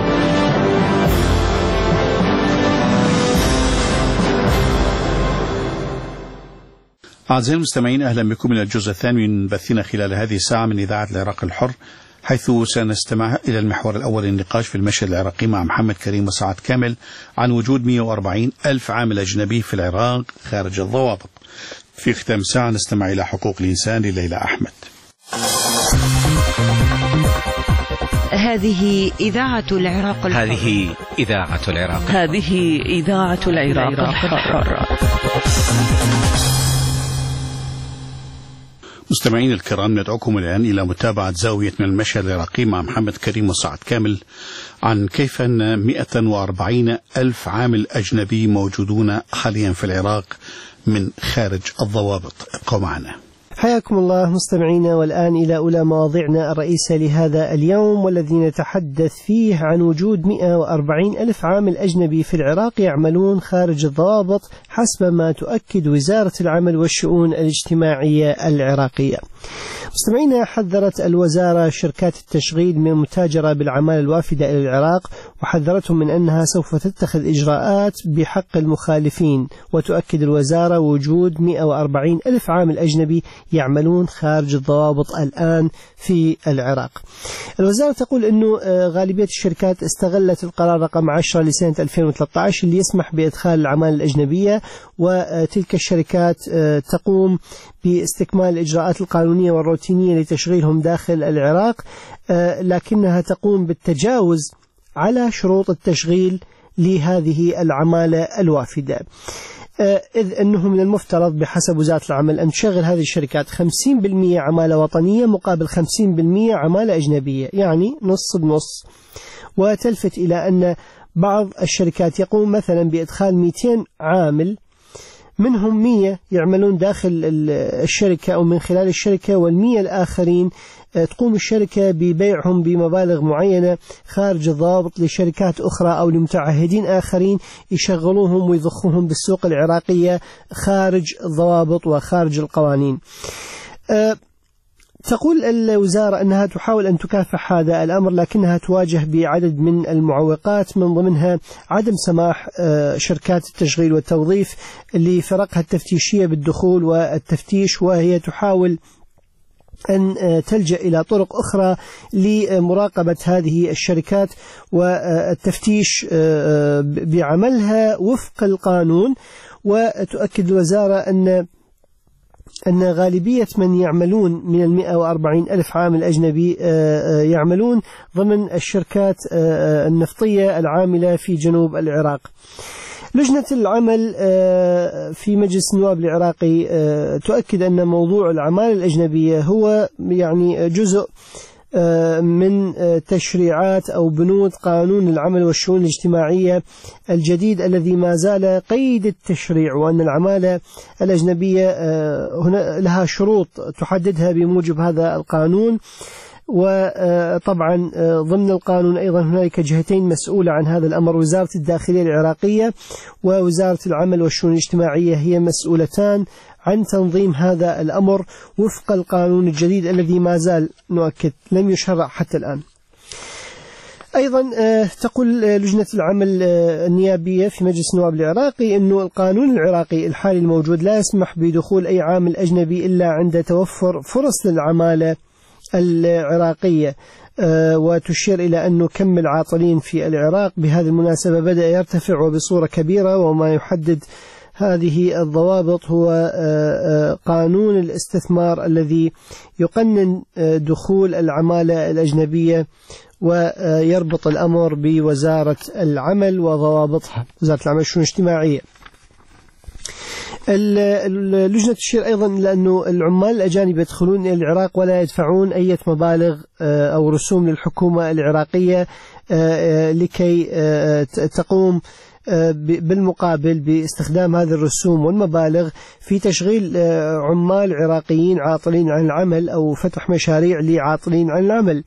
أعزائي المستمعين، أهلا بكم إلى الجزء الثاني من بثنا خلال هذه الساعة من إذاعة العراق الحر، حيث سنستمع إلى المحور الأول النقاش في المشهد العراقي مع محمد كريم وسعد كامل عن وجود مئة وأربعين ألف عامل أجنبي في العراق خارج الضوابط. في ختام ساعة نستمع إلى حقوق الإنسان لليلى أحمد. هذه إذاعة العراق الحر. هذه إذاعة العراق هذه إذاعة العراق الحر. مستمعين الكرام، ندعوكم الآن إلى متابعة زاوية من المشهد العراقي مع محمد كريم وسعد كامل عن كيف أن مئة وأربعين ألف عامل أجنبي موجودون حاليا في العراق من خارج الضوابط. ابقوا معنا. حياكم الله مستمعينا، والآن إلى أولى مواضيعنا الرئيسة لهذا اليوم، والذي نتحدث فيه عن وجود مئة وأربعين ألف عامل أجنبي في العراق يعملون خارج الضوابط حسب ما تؤكد وزارة العمل والشؤون الاجتماعية العراقية. مستمعينا، حذرت الوزارة شركات التشغيل من المتاجرة بالعمالة الوافدة إلى العراق، وحذرتهم من أنها سوف تتخذ إجراءات بحق المخالفين. وتؤكد الوزارة وجود مئة وأربعين ألف عامل أجنبي يعملون خارج الضوابط الآن في العراق. الوزارة تقول أنه غالبية الشركات استغلت القرار رقم عشرة لسنة ألفين وثلاثة عشر اللي يسمح بإدخال العمالة الأجنبية، وتلك الشركات تقوم باستكمال الإجراءات القانونية والروتينية لتشغيلهم داخل العراق، لكنها تقوم بالتجاوز على شروط التشغيل لهذه العمالة الوافدة، إذ أنه من المفترض بحسب وزارة العمل أن تشغل هذه الشركات خمسين بالمئة عمالة وطنية مقابل خمسين بالمئة عمالة أجنبية، يعني نص بنص. وتلفت إلى أن بعض الشركات يقوم مثلا بإدخال مئتين عامل، منهم مئة يعملون داخل الشركة أو من خلال الشركة، والمئة الآخرين تقوم الشركة ببيعهم بمبالغ معينة خارج الضوابط لشركات أخرى أو لمتعهدين آخرين يشغلوهم ويضخوهم بالسوق العراقية خارج الضوابط وخارج القوانين. تقول الوزارة أنها تحاول أن تكافح هذا الأمر، لكنها تواجه بعدد من المعوقات، من ضمنها عدم سماح شركات التشغيل والتوظيف لفرقها التفتيشية بالدخول والتفتيش، وهي تحاول أن تلجأ إلى طرق أخرى لمراقبة هذه الشركات والتفتيش بعملها وفق القانون. وتؤكد الوزارة أن أن غالبية من يعملون من المئة وأربعين ألف عامل أجنبي يعملون ضمن الشركات النفطية العاملة في جنوب العراق. لجنة العمل في مجلس النواب العراقي تؤكد أن موضوع العمالة الأجنبية هو يعني جزء من تشريعات أو بنود قانون العمل والشؤون الاجتماعية الجديد الذي ما زال قيد التشريع، وأن العمالة الأجنبية هنا لها شروط تحددها بموجب هذا القانون. وطبعا ضمن القانون أيضا هنالك جهتين مسؤولة عن هذا الأمر، وزارة الداخلية العراقية ووزارة العمل والشؤون الاجتماعية، هي مسؤولتان عن تنظيم هذا الأمر وفق القانون الجديد الذي ما زال نؤكد لم يشرع حتى الآن. أيضا تقول لجنة العمل النيابية في مجلس النواب العراقي أنه القانون العراقي الحالي الموجود لا يسمح بدخول أي عامل أجنبي إلا عند توفر فرص للعمالة العراقية، وتشير إلى أنه كم العاطلين في العراق بهذه المناسبة بدأ يرتفع وبصورة كبيرة، وما يحدد هذه الضوابط هو قانون الاستثمار الذي يقنن دخول العمالة الأجنبية، ويربط الأمر بوزارة العمل وضوابطها، وزارة العمل والشؤون الاجتماعية. اللجنة تشير أيضا لأنه العمال الأجانب يدخلون إلى العراق ولا يدفعون أي مبالغ أو رسوم للحكومة العراقية لكي تقوم بالمقابل باستخدام هذه الرسوم والمبالغ في تشغيل عمال عراقيين عاطلين عن العمل أو فتح مشاريع لعاطلين عن العمل.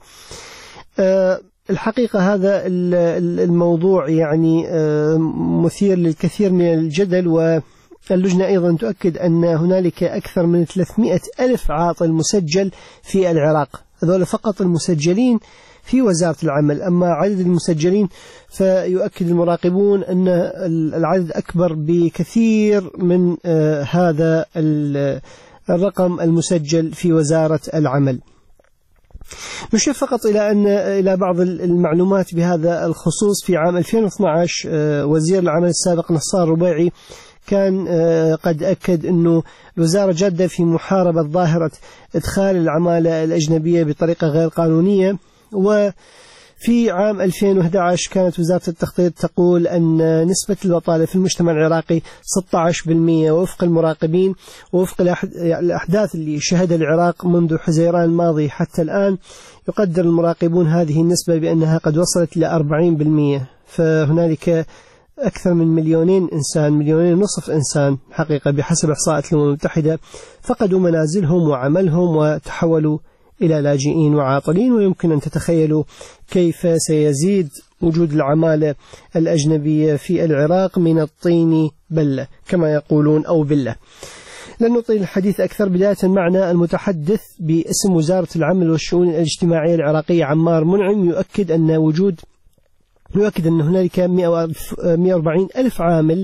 الحقيقة هذا الموضوع يعني مثير للكثير من الجدل، واللجنة أيضا تؤكد أن هنالك أكثر من ثلاثمئة ألف عاطل مسجل في العراق، هذول فقط المسجلين في وزارة العمل. أما عدد المسجلين فيؤكد المراقبون أن العدد أكبر بكثير من هذا الرقم المسجل في وزارة العمل. نشير فقط إلى أن إلى بعض المعلومات بهذا الخصوص. في عام ألفين واثني عشر وزير العمل السابق نصار ربيعي كان قد أكد أنه الوزارة جادة في محاربة ظاهرة إدخال العمالة الأجنبية بطريقة غير قانونية. وفي عام ألفين وأحد عشر كانت وزارة التخطيط تقول أن نسبة البطالة في المجتمع العراقي ستة عشر بالمئة، ووفق المراقبين ووفق الأحداث اللي شهدها العراق منذ حزيران الماضي حتى الآن، يقدر المراقبون هذه النسبة بأنها قد وصلت إلى أربعين بالمئة. فهنالك أكثر من مليونين إنسان، مليونين ونصف إنسان حقيقة بحسب إحصاءات الأمم المتحدة، فقدوا منازلهم وعملهم وتحولوا إلى لاجئين وعاطلين. ويمكن أن تتخيلوا كيف سيزيد وجود العمالة الأجنبية في العراق من الطين بلة كما يقولون أو بلة. لن نطيل الحديث أكثر، بداية معنا المتحدث باسم وزارة العمل والشؤون الاجتماعية العراقية عمار منعم يؤكد أن وجود يؤكد أن هنالك مئة وأربعين ألف عامل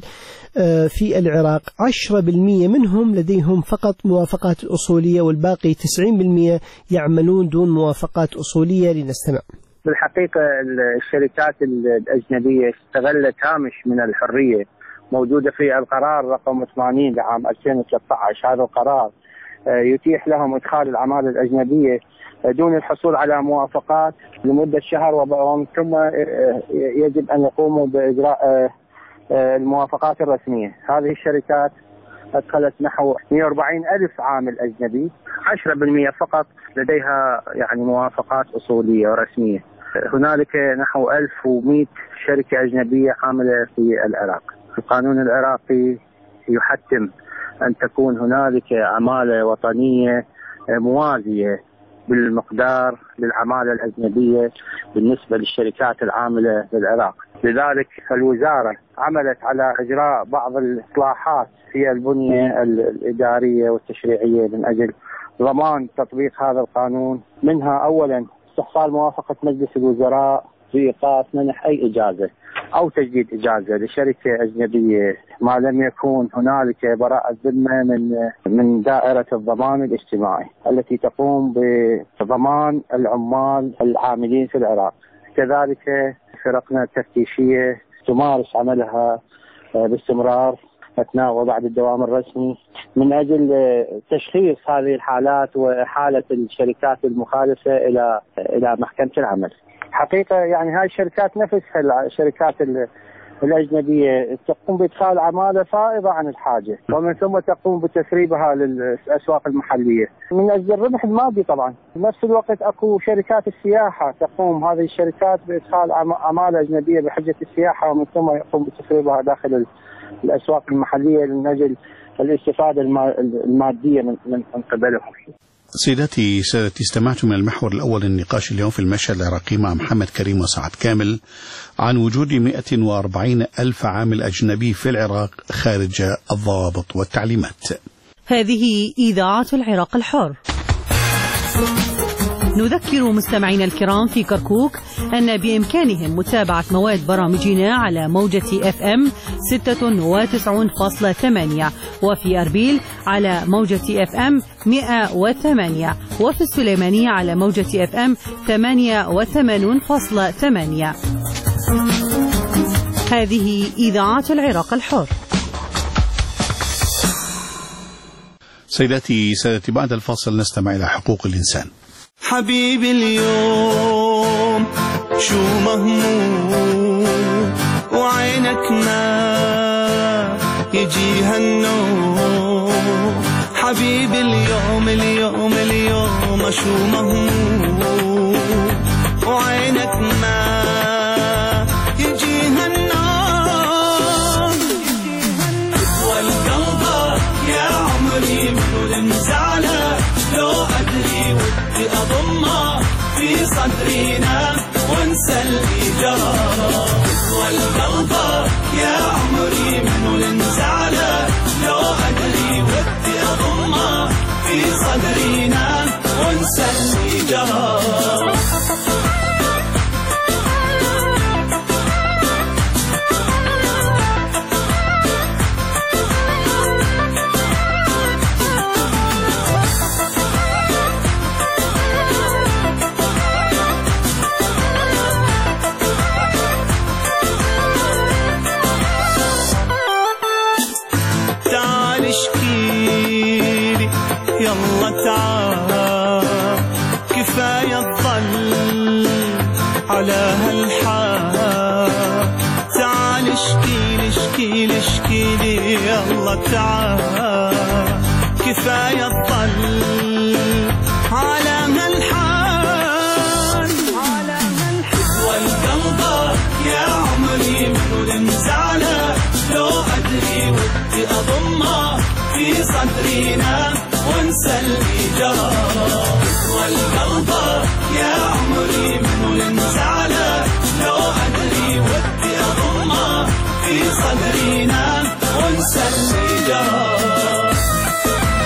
في العراق، عشرة بالمئة منهم لديهم فقط موافقات أصولية والباقي تسعين بالمئة يعملون دون موافقات أصولية. لنستمع. بالحقيقة الشركات الأجنبية استغلت هامش من الحرية موجودة في القرار رقم ثمانين لعام ألفين وثلاثة عشر. هذا القرار يتيح لهم إدخال العمالة الأجنبية دون الحصول على موافقات لمدة شهر، ومن ثم يجب أن يقوموا بإجراء الموافقات الرسمية. هذه الشركات أدخلت نحو مئة وأربعين ألف عامل أجنبي، عشرة بالمئة فقط لديها يعني موافقات أصولية ورسمية. هنالك نحو ألف ومئة شركة أجنبية عاملة في العراق. القانون العراقي يحتم أن تكون هنالك عمالة وطنية موازية بالمقدار للعمالة الأجنبية بالنسبة للشركات العاملة بالعراق. لذلك الوزارة عملت على إجراء بعض الإصلاحات في البنية الإدارية والتشريعية من أجل ضمان تطبيق هذا القانون، منها أولا استحصال موافقة مجلس الوزراء بإيقاف منح أي إجازة أو تجديد إجازة لشركة أجنبية ما لم يكون هنالك براءة ذمة من من دائرة الضمان الاجتماعي التي تقوم بضمان العمال العاملين في العراق. كذلك فرقنا التفتيشية تمارس عملها باستمرار أثناء وبعد الدوام الرسمي من أجل تشخيص هذه الحالات وإحالة الشركات المخالفة إلى إلى محكمة العمل. حقيقة يعني هاي الشركات نفسها الشركات الأجنبية تقوم بإدخال عمالة فائضة عن الحاجة، ومن ثم تقوم بتسريبها للأسواق المحلية من أجل الربح المادي. طبعا في نفس الوقت أكو شركات السياحة تقوم هذه الشركات بإدخال عمالة أجنبية بحجة السياحة، ومن ثم يقوم بتسريبها داخل الأسواق المحلية من أجل الاستفادة المادية من من قبلهم. سيداتي سادتي، استمعتم من المحور الأول النقاش اليوم في المشهد العراقي مع محمد كريم وسعد كامل عن وجود مئة وأربعين ألف عامل أجنبي في العراق خارج الضوابط والتعليمات. هذه إذاعة العراق الحر. نذكر مستمعينا الكرام في كركوك أن بإمكانهم متابعة مواد برامجنا على موجة اف ام ستة وتسعين فاصلة ثمانية، وفي أربيل على موجة اف ام مئة وثمانية، وفي السليمانية على موجة اف ام ثمانية وثمانين فاصلة ثمانية. هذه إذاعة العراق الحر. سيداتي سادتي، بعد الفاصل نستمع إلى حقوق الإنسان. حبيبي اليوم شو مهموم وعينك ما يجيها النوم. حبيبي اليوم اليوم اليوم شو مهموم وعينك ما يجيها النوم. والقلب يا عمري من المزعلة لو أدري ودي أضمه في صدرينا وانسى اللي جرى. والقلب يا عمري من المزعلة لو أدري ودي أضمه في صدرينا وانسى اللي جرى. يلا تعال كفاية الظل على هالحال. تعال اشكيلي اشكيلي اشكيلي يلا تعال كفاية الظل على هالحال. والقلب يا عمري من المزعلة لو أدري ودي أضمه في صدرينا وانسى اللي جرى. والقلب يا عمري من المزعلة لو أدري ودي أضمه في صدرينا وانسى اللي جرى.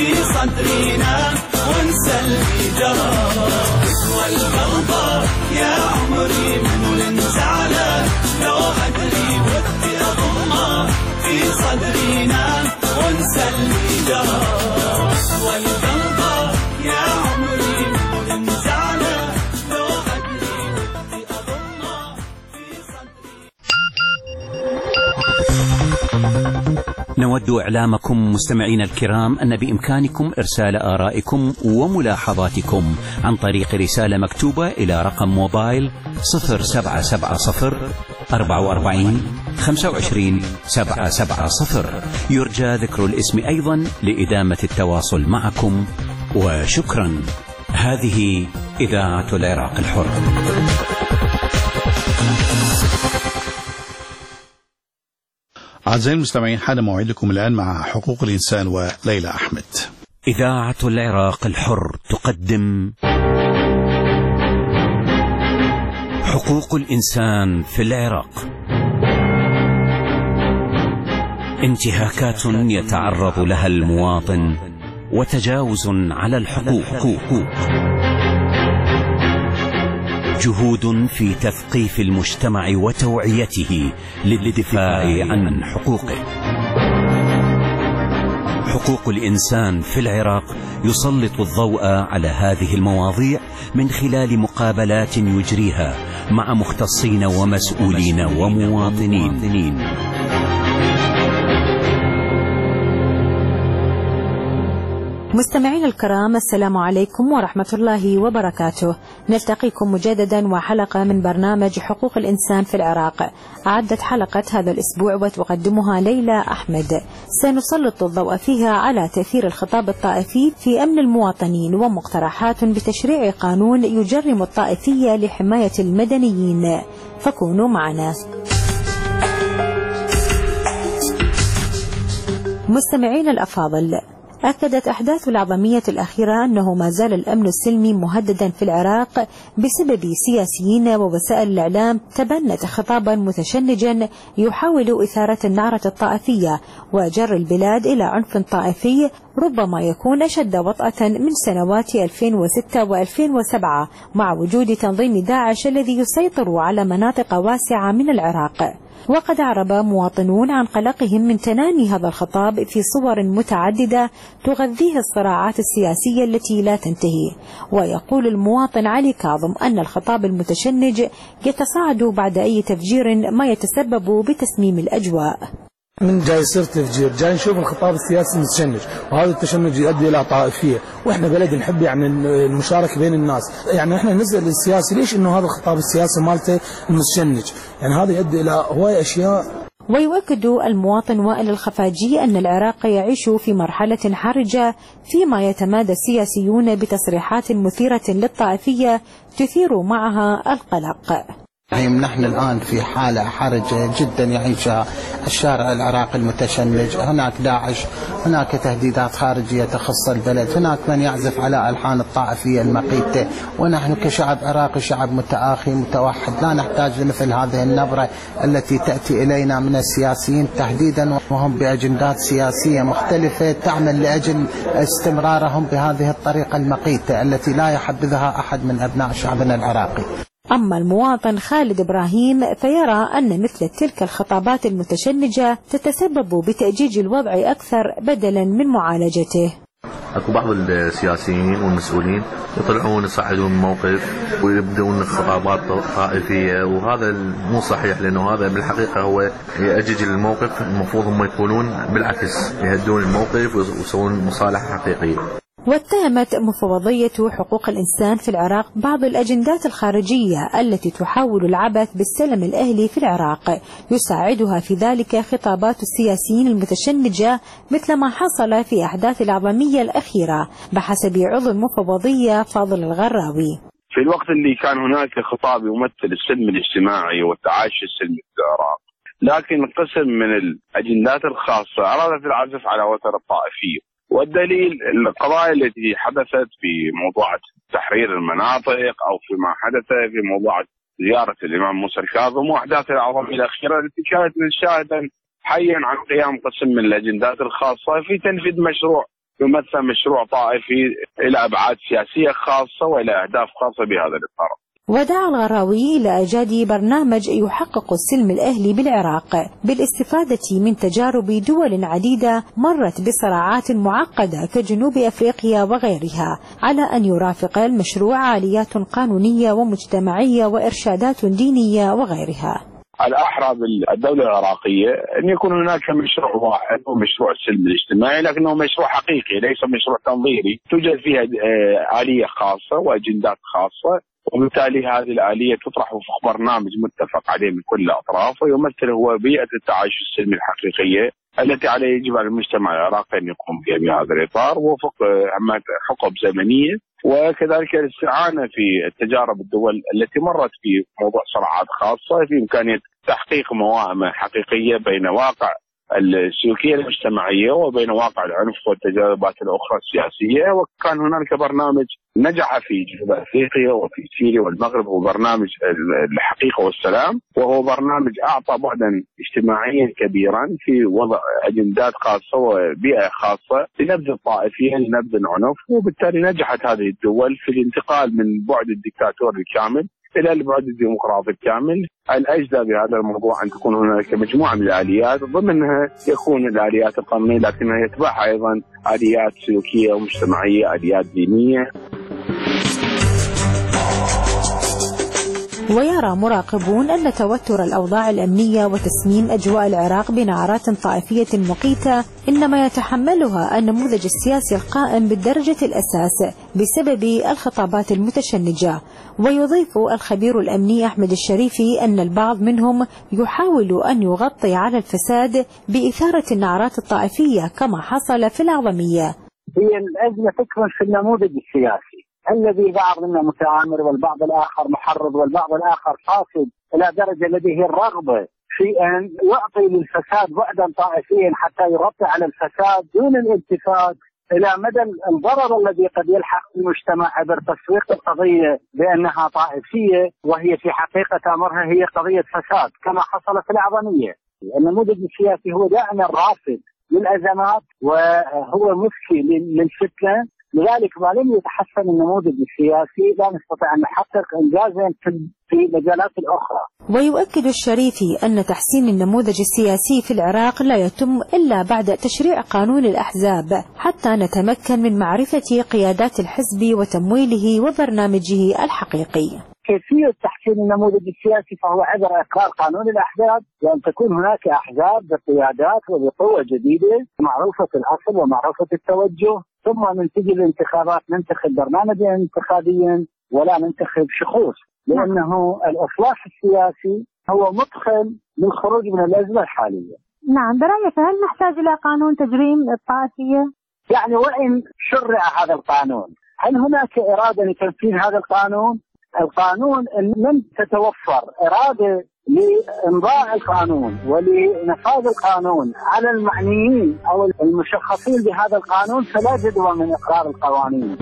في صدرنا وانسى اللي جرى. والبغضاء يا عمري منو ننزعله لو أدري ودي أضمه في صدرنا وانسى اللي جرى. والبغضاء يا عمري منو ننزعله لو أدري ودي أضمه في صدري. نود إعلامكم مستمعين الكرام أن بإمكانكم إرسال آرائكم وملاحظاتكم عن طريق رسالة مكتوبة إلى رقم موبايل صفر سبعة سبعة صفر أربعة وأربعين خمسة وعشرين سبعة سبعة صفر. يرجى ذكر الاسم أيضا لإدامة التواصل معكم، وشكرا. هذه إذاعة العراق الحر. أعزائي المستمعين، حان موعدكم الآن مع حقوق الإنسان وليلى أحمد. إذاعة العراق الحر تقدم حقوق الإنسان في العراق. انتهاكات يتعرض لها المواطن وتجاوز على الحقوق. جهود في تثقيف المجتمع وتوعيته للدفاع عن حقوقه. حقوق الإنسان في العراق يسلط الضوء على هذه المواضيع من خلال مقابلات يجريها مع مختصين ومسؤولين ومواطنين. مستمعين الكرام، السلام عليكم ورحمة الله وبركاته. نلتقيكم مجددا وحلقة من برنامج حقوق الإنسان في العراق. أعدت حلقة هذا الأسبوع وتقدمها ليلى أحمد. سنسلط الضوء فيها على تأثير الخطاب الطائفي في أمن المواطنين ومقترحات بتشريع قانون يجرم الطائفية لحماية المدنيين، فكونوا معنا. مستمعين الأفاضل، أكدت أحداث العظمية الأخيرة أنه ما زال الأمن السلمي مهددا في العراق بسبب سياسيين ووسائل الإعلام تبنت خطابا متشنجا يحاول إثارة النعرة الطائفية وجر البلاد إلى عنف طائفي ربما يكون أشد وطأة من سنوات ألفين وستة وألفين وسبعة مع وجود تنظيم داعش الذي يسيطر على مناطق واسعة من العراق. وقد أعرب مواطنون عن قلقهم من تنامي هذا الخطاب في صور متعددة تغذيه الصراعات السياسية التي لا تنتهي. ويقول المواطن علي كاظم أن الخطاب المتشنج يتصاعد بعد أي تفجير ما يتسبب بتسميم الأجواء. من جاي يصير تفجير، جاي نشوف الخطاب السياسي متشنج، وهذا التشنج يؤدي الى طائفيه، واحنا بلد نحب يعني المشاركه بين الناس، يعني احنا نسال السياسي ليش انه هذا الخطاب السياسي مالته متشنج؟ يعني هذا يؤدي الى هواي اشياء. ويؤكد المواطن وائل الخفاجي أن العراق يعيش في مرحلة حرجة فيما يتمادى السياسيون بتصريحات مثيرة للطائفية تثير معها القلق. نحن الآن في حالة حرجة جدا يعيشها الشارع العراقي المتشنج. هناك داعش، هناك تهديدات خارجية تخص البلد، هناك من يعزف على ألحان الطائفية المقيتة، ونحن كشعب عراقي شعب متآخي متوحد لا نحتاج لمثل هذه النبرة التي تأتي إلينا من السياسيين تحديدا، وهم بأجندات سياسية مختلفة تعمل لأجل استمرارهم بهذه الطريقة المقيتة التي لا يحبذها أحد من أبناء شعبنا العراقي. أما المواطن خالد إبراهيم فيرى أن مثل تلك الخطابات المتشنجة تتسبب بتأجيج الوضع أكثر بدلا من معالجته. اكو بعض السياسيين والمسؤولين يطلعون يصعدون موقف ويبدون خطابات طائفيه، وهذا مو صحيح، لانه هذا بالحقيقه هو يأجج الموقف. المفروض هم يكونون بالعكس يهدون الموقف ويسوون مصالحه حقيقيه. واتهمت مفوضية حقوق الإنسان في العراق بعض الأجندات الخارجية التي تحاول العبث بالسلم الأهلي في العراق، يساعدها في ذلك خطابات السياسيين المتشنجة مثل ما حصل في أحداث العظمية الأخيرة بحسب عضو المفوضية فاضل الغراوي. في الوقت اللي كان هناك خطاب يمثل السلم الاجتماعي والتعايش السلمي في العراق، لكن قسم من الأجندات الخاصة أرادت العزف على وتر الطائفية، والدليل القضايا التي حدثت في موضوع تحرير المناطق أو فيما حدث في موضوع زيارة الإمام موسى الكاظم وأحداث العظمية الأخيرة التي كانت شاهدا حيا عن قيام قسم من الأجندات الخاصة في تنفيذ مشروع يمثل مشروع طائفي إلى أبعاد سياسية خاصة وإلى أهداف خاصة بهذا الإطار. ودعا الغراوي إلى إيجاد برنامج يحقق السلم الأهلي بالعراق بالاستفادة من تجارب دول عديدة مرت بصراعات معقدة كجنوب أفريقيا وغيرها، على أن يرافق المشروع آليات قانونية ومجتمعية وإرشادات دينية وغيرها. الأحرى بالدولة العراقية أن يكون هناك مشروع واحد ومشروع السلم الاجتماعي، لكنه مشروع حقيقي ليس مشروع تنظيري توجد فيها آلية خاصة وأجندات خاصة، وبالتالي هذه الآلية تطرح وفق برنامج متفق عليه من كل الأطراف، ويمثل هو بيئة التعايش السلمي الحقيقية التي عليه يجب على المجتمع العراقي أن يقوم بها بهذا الإطار وفق حقب زمنية، وكذلك الاستعانة في التجارب الدول التي مرت في موضوع صراعات خاصة في إمكانية تحقيق موائمة حقيقية بين واقع السلوكية المجتمعية وبين واقع العنف والتجربات الأخرى السياسية. وكان هناك برنامج نجح في جنوب أفريقيا وفي سوريا والمغرب، هو برنامج الحقيقة والسلام، وهو برنامج أعطى بعدا اجتماعيا كبيرا في وضع أجندات خاصة وبيئة خاصة لنبذ الطائفية لنبذ العنف، وبالتالي نجحت هذه الدول في الانتقال من بعد الدكتاتور الكامل إلى البعد الديمقراطي الكامل. الأجدى بهذا الموضوع أن تكون هناك مجموعة من الآليات، ضمنها يكون الآليات القانونية لكنها يتبعها أيضا آليات سلوكية ومجتمعية، آليات دينية. ويرى مراقبون أن توتر الأوضاع الأمنية وتسميم أجواء العراق بنعرات طائفية مقيتة إنما يتحملها النموذج السياسي القائم بالدرجة الأساس بسبب الخطابات المتشنجة. ويضيف الخبير الأمني أحمد الشريفي أن البعض منهم يحاول أن يغطي على الفساد بإثارة النعرات الطائفية كما حصل في الأعظمية. هي الأزمة تكمن في النموذج السياسي الذي بعض منا متآمر والبعض الآخر محرض والبعض الآخر فاسد إلى درجة لديه الرغبة في أن يعطي للفساد بعدا طائفيا حتى يغطي على الفساد دون الالتفات إلى مدى الضرر الذي قد يلحق المجتمع عبر تسويق القضية بأنها طائفية وهي في حقيقة أمرها هي قضية فساد كما حصل في الأعظمية. النموذج السياسي هو دائما رافض للأزمات وهو مفكي للفتنة، لذلك ما لم يتحسن النموذج السياسي لا نستطيع أن نحقق إنجازا في المجالات الأخرى. ويؤكد الشريفي أن تحسين النموذج السياسي في العراق لا يتم إلا بعد تشريع قانون الأحزاب حتى نتمكن من معرفة قيادات الحزب وتمويله وبرنامجه الحقيقي. كيفية تحسين النموذج السياسي فهو عبر إقرار قانون الأحزاب وأن تكون هناك أحزاب بقيادات وبقوة جديدة معروفة الأصل ومعروفة التوجه، ثم ننتج الانتخابات ننتخب برنامجا انتخابيا ولا ننتخب شخوص، لأنه الإصلاح السياسي هو مدخل للخروج من الأزمة الحالية. نعم، برأيك هل نحتاج إلى قانون تجريم الطائفية؟ يعني وإن شرع هذا القانون هل هناك إرادة لتنفيذ هذا القانون؟ القانون إن لم تتوفر إرادة لإمضاء القانون ولنفاذ القانون على المعنيين أو المشخصين بهذا القانون فلا جدوى من إقرار القوانين.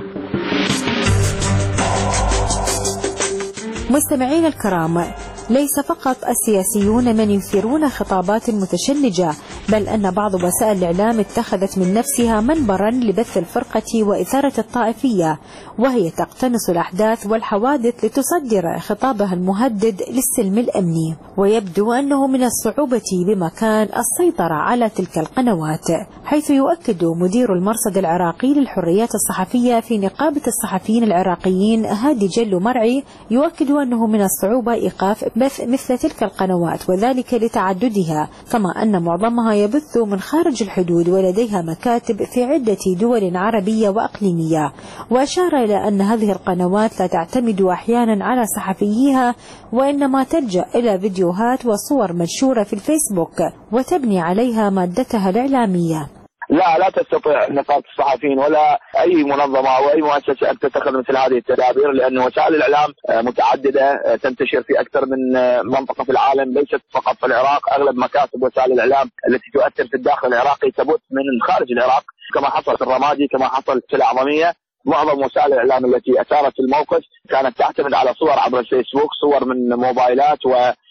مستمعين الكرام، ليس فقط السياسيون من يثيرون خطابات متشنجة، بل أن بعض وسائل الإعلام اتخذت من نفسها منبرا لبث الفرقة وإثارة الطائفية، وهي تقتنص الأحداث والحوادث لتصدر خطابها المهدد للسلم الأمني. ويبدو أنه من الصعوبة بمكان السيطرة على تلك القنوات، حيث يؤكد مدير المرصد العراقي للحريات الصحفية في نقابة الصحفيين العراقيين هادي جلو مرعي، يؤكد أنه من الصعوبة إيقاف بث مثل تلك القنوات وذلك لتعددها، كما أن معظمها يبث من خارج الحدود ولديها مكاتب في عدة دول عربية وأقليمية. وأشار إلى أن هذه القنوات لا تعتمد أحيانا على صحفييها وإنما تلجأ إلى فيديوهات وصور منشورة في الفيسبوك وتبني عليها مادتها الإعلامية. لا لا تستطيع نقابة الصحفيين ولا أي منظمة أو أي مؤسسة أن تتخذ مثل هذه التدابير، لأن وسائل الإعلام متعددة تنتشر في أكثر من منطقة في العالم، ليست فقط في العراق. أغلب مكاتب وسائل الإعلام التي تؤثر في الداخل العراقي تبث من خارج العراق، كما حصل في الرمادي كما حصل في الأعظمية. معظم وسائل الإعلام التي أثارت الموقف كانت تعتمد على صور عبر الفيسبوك، صور من موبايلات و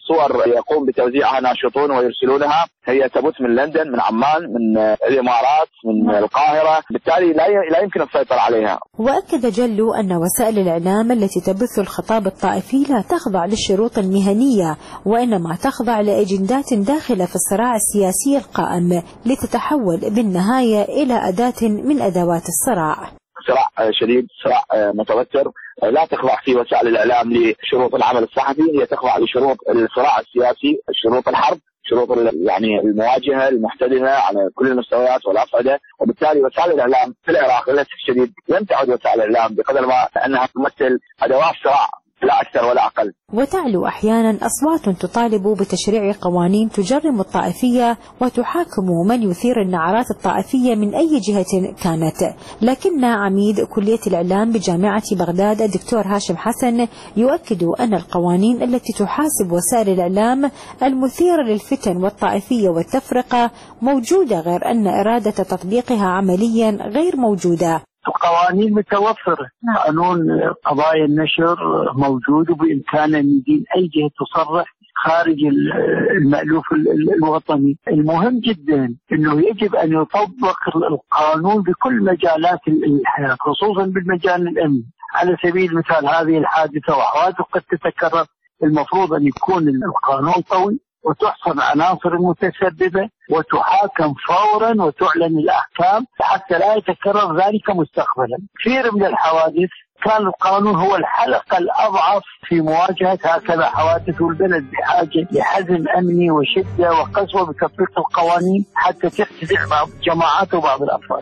صور يقوم بتوزيعها ناشطون ويرسلونها، هي تبث من لندن، من عمان، من الإمارات، من القاهرة، بالتالي لا لا يمكن السيطرة عليها. وأكد جلو أن وسائل الإعلام التي تبث الخطاب الطائفي لا تخضع للشروط المهنية، وإنما تخضع لأجندات داخلة في الصراع السياسي القائم لتتحول بالنهاية إلى أداة من أدوات الصراع. صراع شديد، صراع متوتر، لا تخضع في وسائل الإعلام لشروط العمل الصحفي، هي تخضع لشروط الصراع السياسي، شروط الحرب، شروط يعني المواجهة المحتدمة على كل المستويات والأصعدة. وبالتالي وسائل الإعلام في العراق للأسف الشديد لم تعد وسائل الإعلام بقدر ما أنها تمثل أدوات صراع لا أكثر ولا أقل. وتعلو أحيانا أصوات تطالب بتشريع قوانين تجرم الطائفية وتحاكم من يثير النعرات الطائفية من أي جهة كانت، لكن عميد كلية الإعلام بجامعة بغداد الدكتور هاشم حسن يؤكد أن القوانين التي تحاسب وسائل الإعلام المثيرة للفتن والطائفية والتفرقة موجودة، غير أن إرادة تطبيقها عمليا غير موجودة. القوانين متوفرة، قانون قضايا النشر موجود وبإمكانه أن يدين أي جهة تصرح خارج المألوف الوطني. المهم جدا أنه يجب أن يطبق القانون بكل مجالات الحياة، خصوصا بالمجال الأمني. على سبيل المثال هذه الحادثة وحوادث قد تتكرر، المفروض أن يكون القانون قوي وتحصل عناصر المتسببة وتحاكم فورا وتعلن الأحكام حتى لا يتكرر ذلك مستقبلا. كثير من الحوادث كان القانون هو الحلقة الأضعف في مواجهة هكذا حوادث، والبلد بحاجة لحزم أمني وشدة وقسوة بتطبيق القوانين حتى تخدع بعض الجماعات وبعض الأفراد.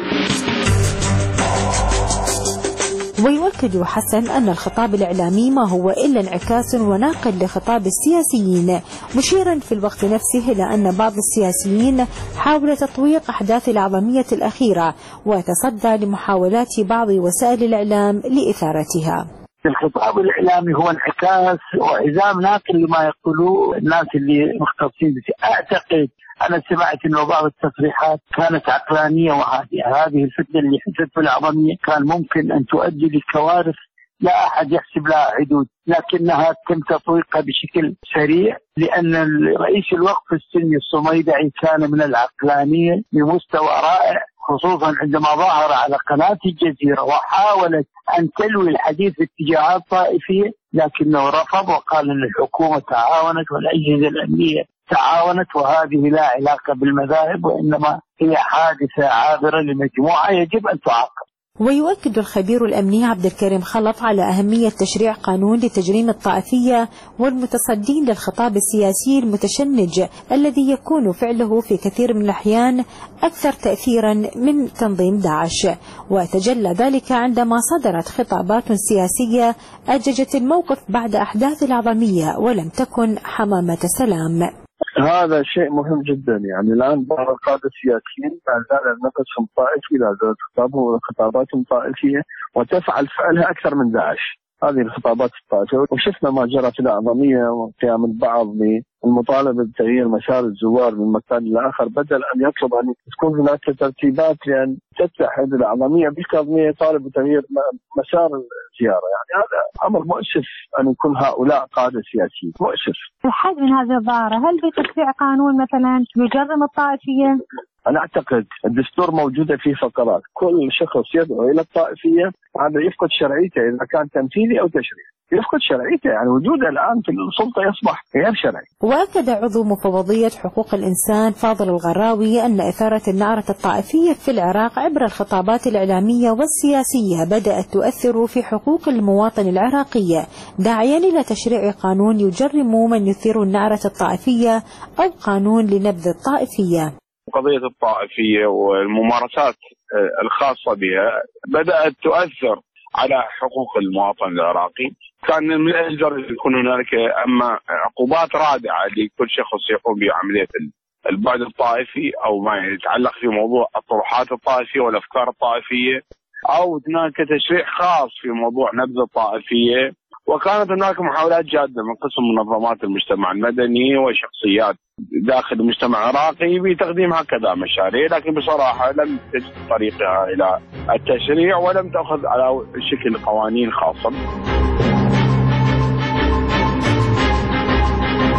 ويؤكد حسن أن الخطاب الإعلامي ما هو إلا انعكاس وناقل لخطاب السياسيين، مشيرا في الوقت نفسه إلى أن بعض السياسيين حاول تطويق أحداث العظمية الأخيرة وتصدى لمحاولات بعض وسائل الإعلام لإثارتها. الخطاب الإعلامي هو انعكاس وعزام ناقل لما يقولوه الناس اللي مختصين به. أعتقد أنا سمعت أنه بعض التصريحات كانت عقلانية وهادئة. هذه الفتنة اللي حدثت في العظمية كان ممكن أن تؤدي لكوارث لا أحد يحسب لها حدود، لكنها تم تطويقها بشكل سريع لأن رئيس الوقف السلمي الصميدعي كان من العقلانية بمستوى رائع، خصوصا عندما ظهر على قناة الجزيرة وحاولت أن تلوي الحديث باتجاهات طائفية، لكنه رفض وقال أن الحكومة تعاونت والأجهزة الأمنية تعاونت وهذه لا علاقة بالمذاهب وإنما هي حادثة عابرة لمجموعة يجب أن تعاقب. ويؤكد الخبير الأمني عبد الكريم خلف على أهمية تشريع قانون لتجريم الطائفية والمتصدين للخطاب السياسي المتشنج الذي يكون فعله في كثير من الأحيان أكثر تأثيرا من تنظيم داعش، وتجلى ذلك عندما صدرت خطابات سياسية أججت الموقف بعد أحداث العظمية ولم تكن حمامة سلام. هذا شيء مهم جدا. يعني الآن بعض القادة السياسيين لا زال نقصهم طائفي، لا زالت خطابهم خطاباتهم طائفية وتفعل فعلها أكثر من داعش. هذه الخطابات الطائفية، وشفنا ما جرى في الأعظمية وقيام البعض بالمطالبة بتغيير مسار الزوار من مكان لآخر بدل أن يطلب أن تكون هناك ترتيبات لأن تتحد الأعظمية بالكاظمية طالب بتغيير مسار الزيارة. يعني هذا أمر مؤسف أن يكون هؤلاء قادة سياسيين، مؤسف. الحد من هذه الظاهرة، هل في تشريع قانون مثلا يجرم الطائفية؟ أنا أعتقد الدستور موجودة فيه فقرات كل شخص يدعو إلى الطائفية هذا يفقد شرعيته إذا كان تنفيذي أو تشريعي، يفقد شرعيته. يعني وجوده الآن في السلطة يصبح غير شرعي. وأكد عضو مفوضية حقوق الإنسان فاضل الغراوي أن إثارة النعرة الطائفية في العراق عبر الخطابات الإعلامية والسياسية بدأت تؤثر في حقوق المواطن العراقي، داعيا إلى تشريع قانون يجرم من يثير النعرة الطائفية أو قانون لنبذ الطائفية. قضية الطائفية والممارسات الخاصة بها بدأت تؤثر على حقوق المواطن العراقي. كان من الأجدر يكون هنالك أما عقوبات رادعة لكل شخص يقوم بعملية البعد الطائفي أو ما يتعلق في موضوع الطروحات الطائفية والأفكار الطائفية، أو هناك تشريع خاص في موضوع نبذ الطائفية. وكانت هناك محاولات جادة من قسم منظمات المجتمع المدني وشخصيات داخل المجتمع العراقي بتقديم هكذا مشاريع، لكن بصراحة لم تجد طريقها إلى التشريع ولم تأخذ على شكل قوانين خاصة.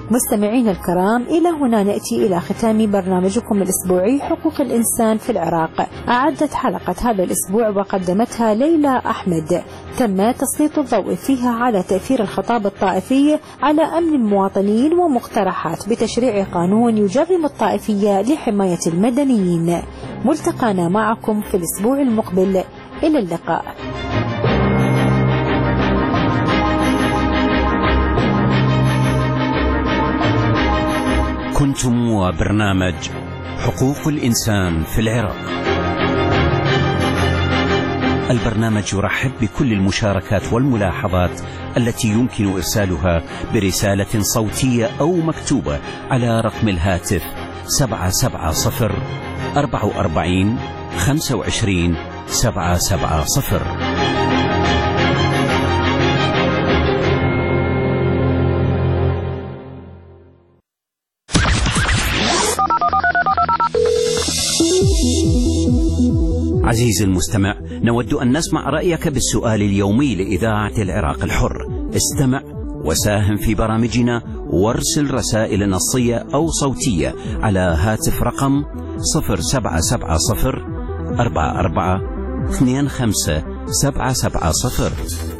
مستمعين الكرام، إلى هنا نأتي إلى ختام برنامجكم الأسبوعي حقوق الإنسان في العراق. أعدت حلقة هذا الأسبوع وقدمتها ليلى أحمد. تم تسليط الضوء فيها على تأثير الخطاب الطائفي على أمن المواطنين ومقترحات بتشريع قانون يجرم الطائفية لحماية المدنيين. ملتقانا معكم في الأسبوع المقبل، إلى اللقاء. كنتم وبرنامج حقوق الإنسان في العراق. البرنامج يرحب بكل المشاركات والملاحظات التي يمكن إرسالها برسالة صوتية أو مكتوبة على رقم الهاتف سبعة سبعة صفر أربعة وأربعين خمسة وعشرين سبعة سبعة صفر. عزيزي المستمع، نود أن نسمع رأيك بالسؤال اليومي لإذاعة العراق الحر. استمع وساهم في برامجنا وارسل رسائل نصية أو صوتية على هاتف رقم صفر سبعة سبعة صفر أربعة أربعة اثنين خمسة سبعة سبعة صفر.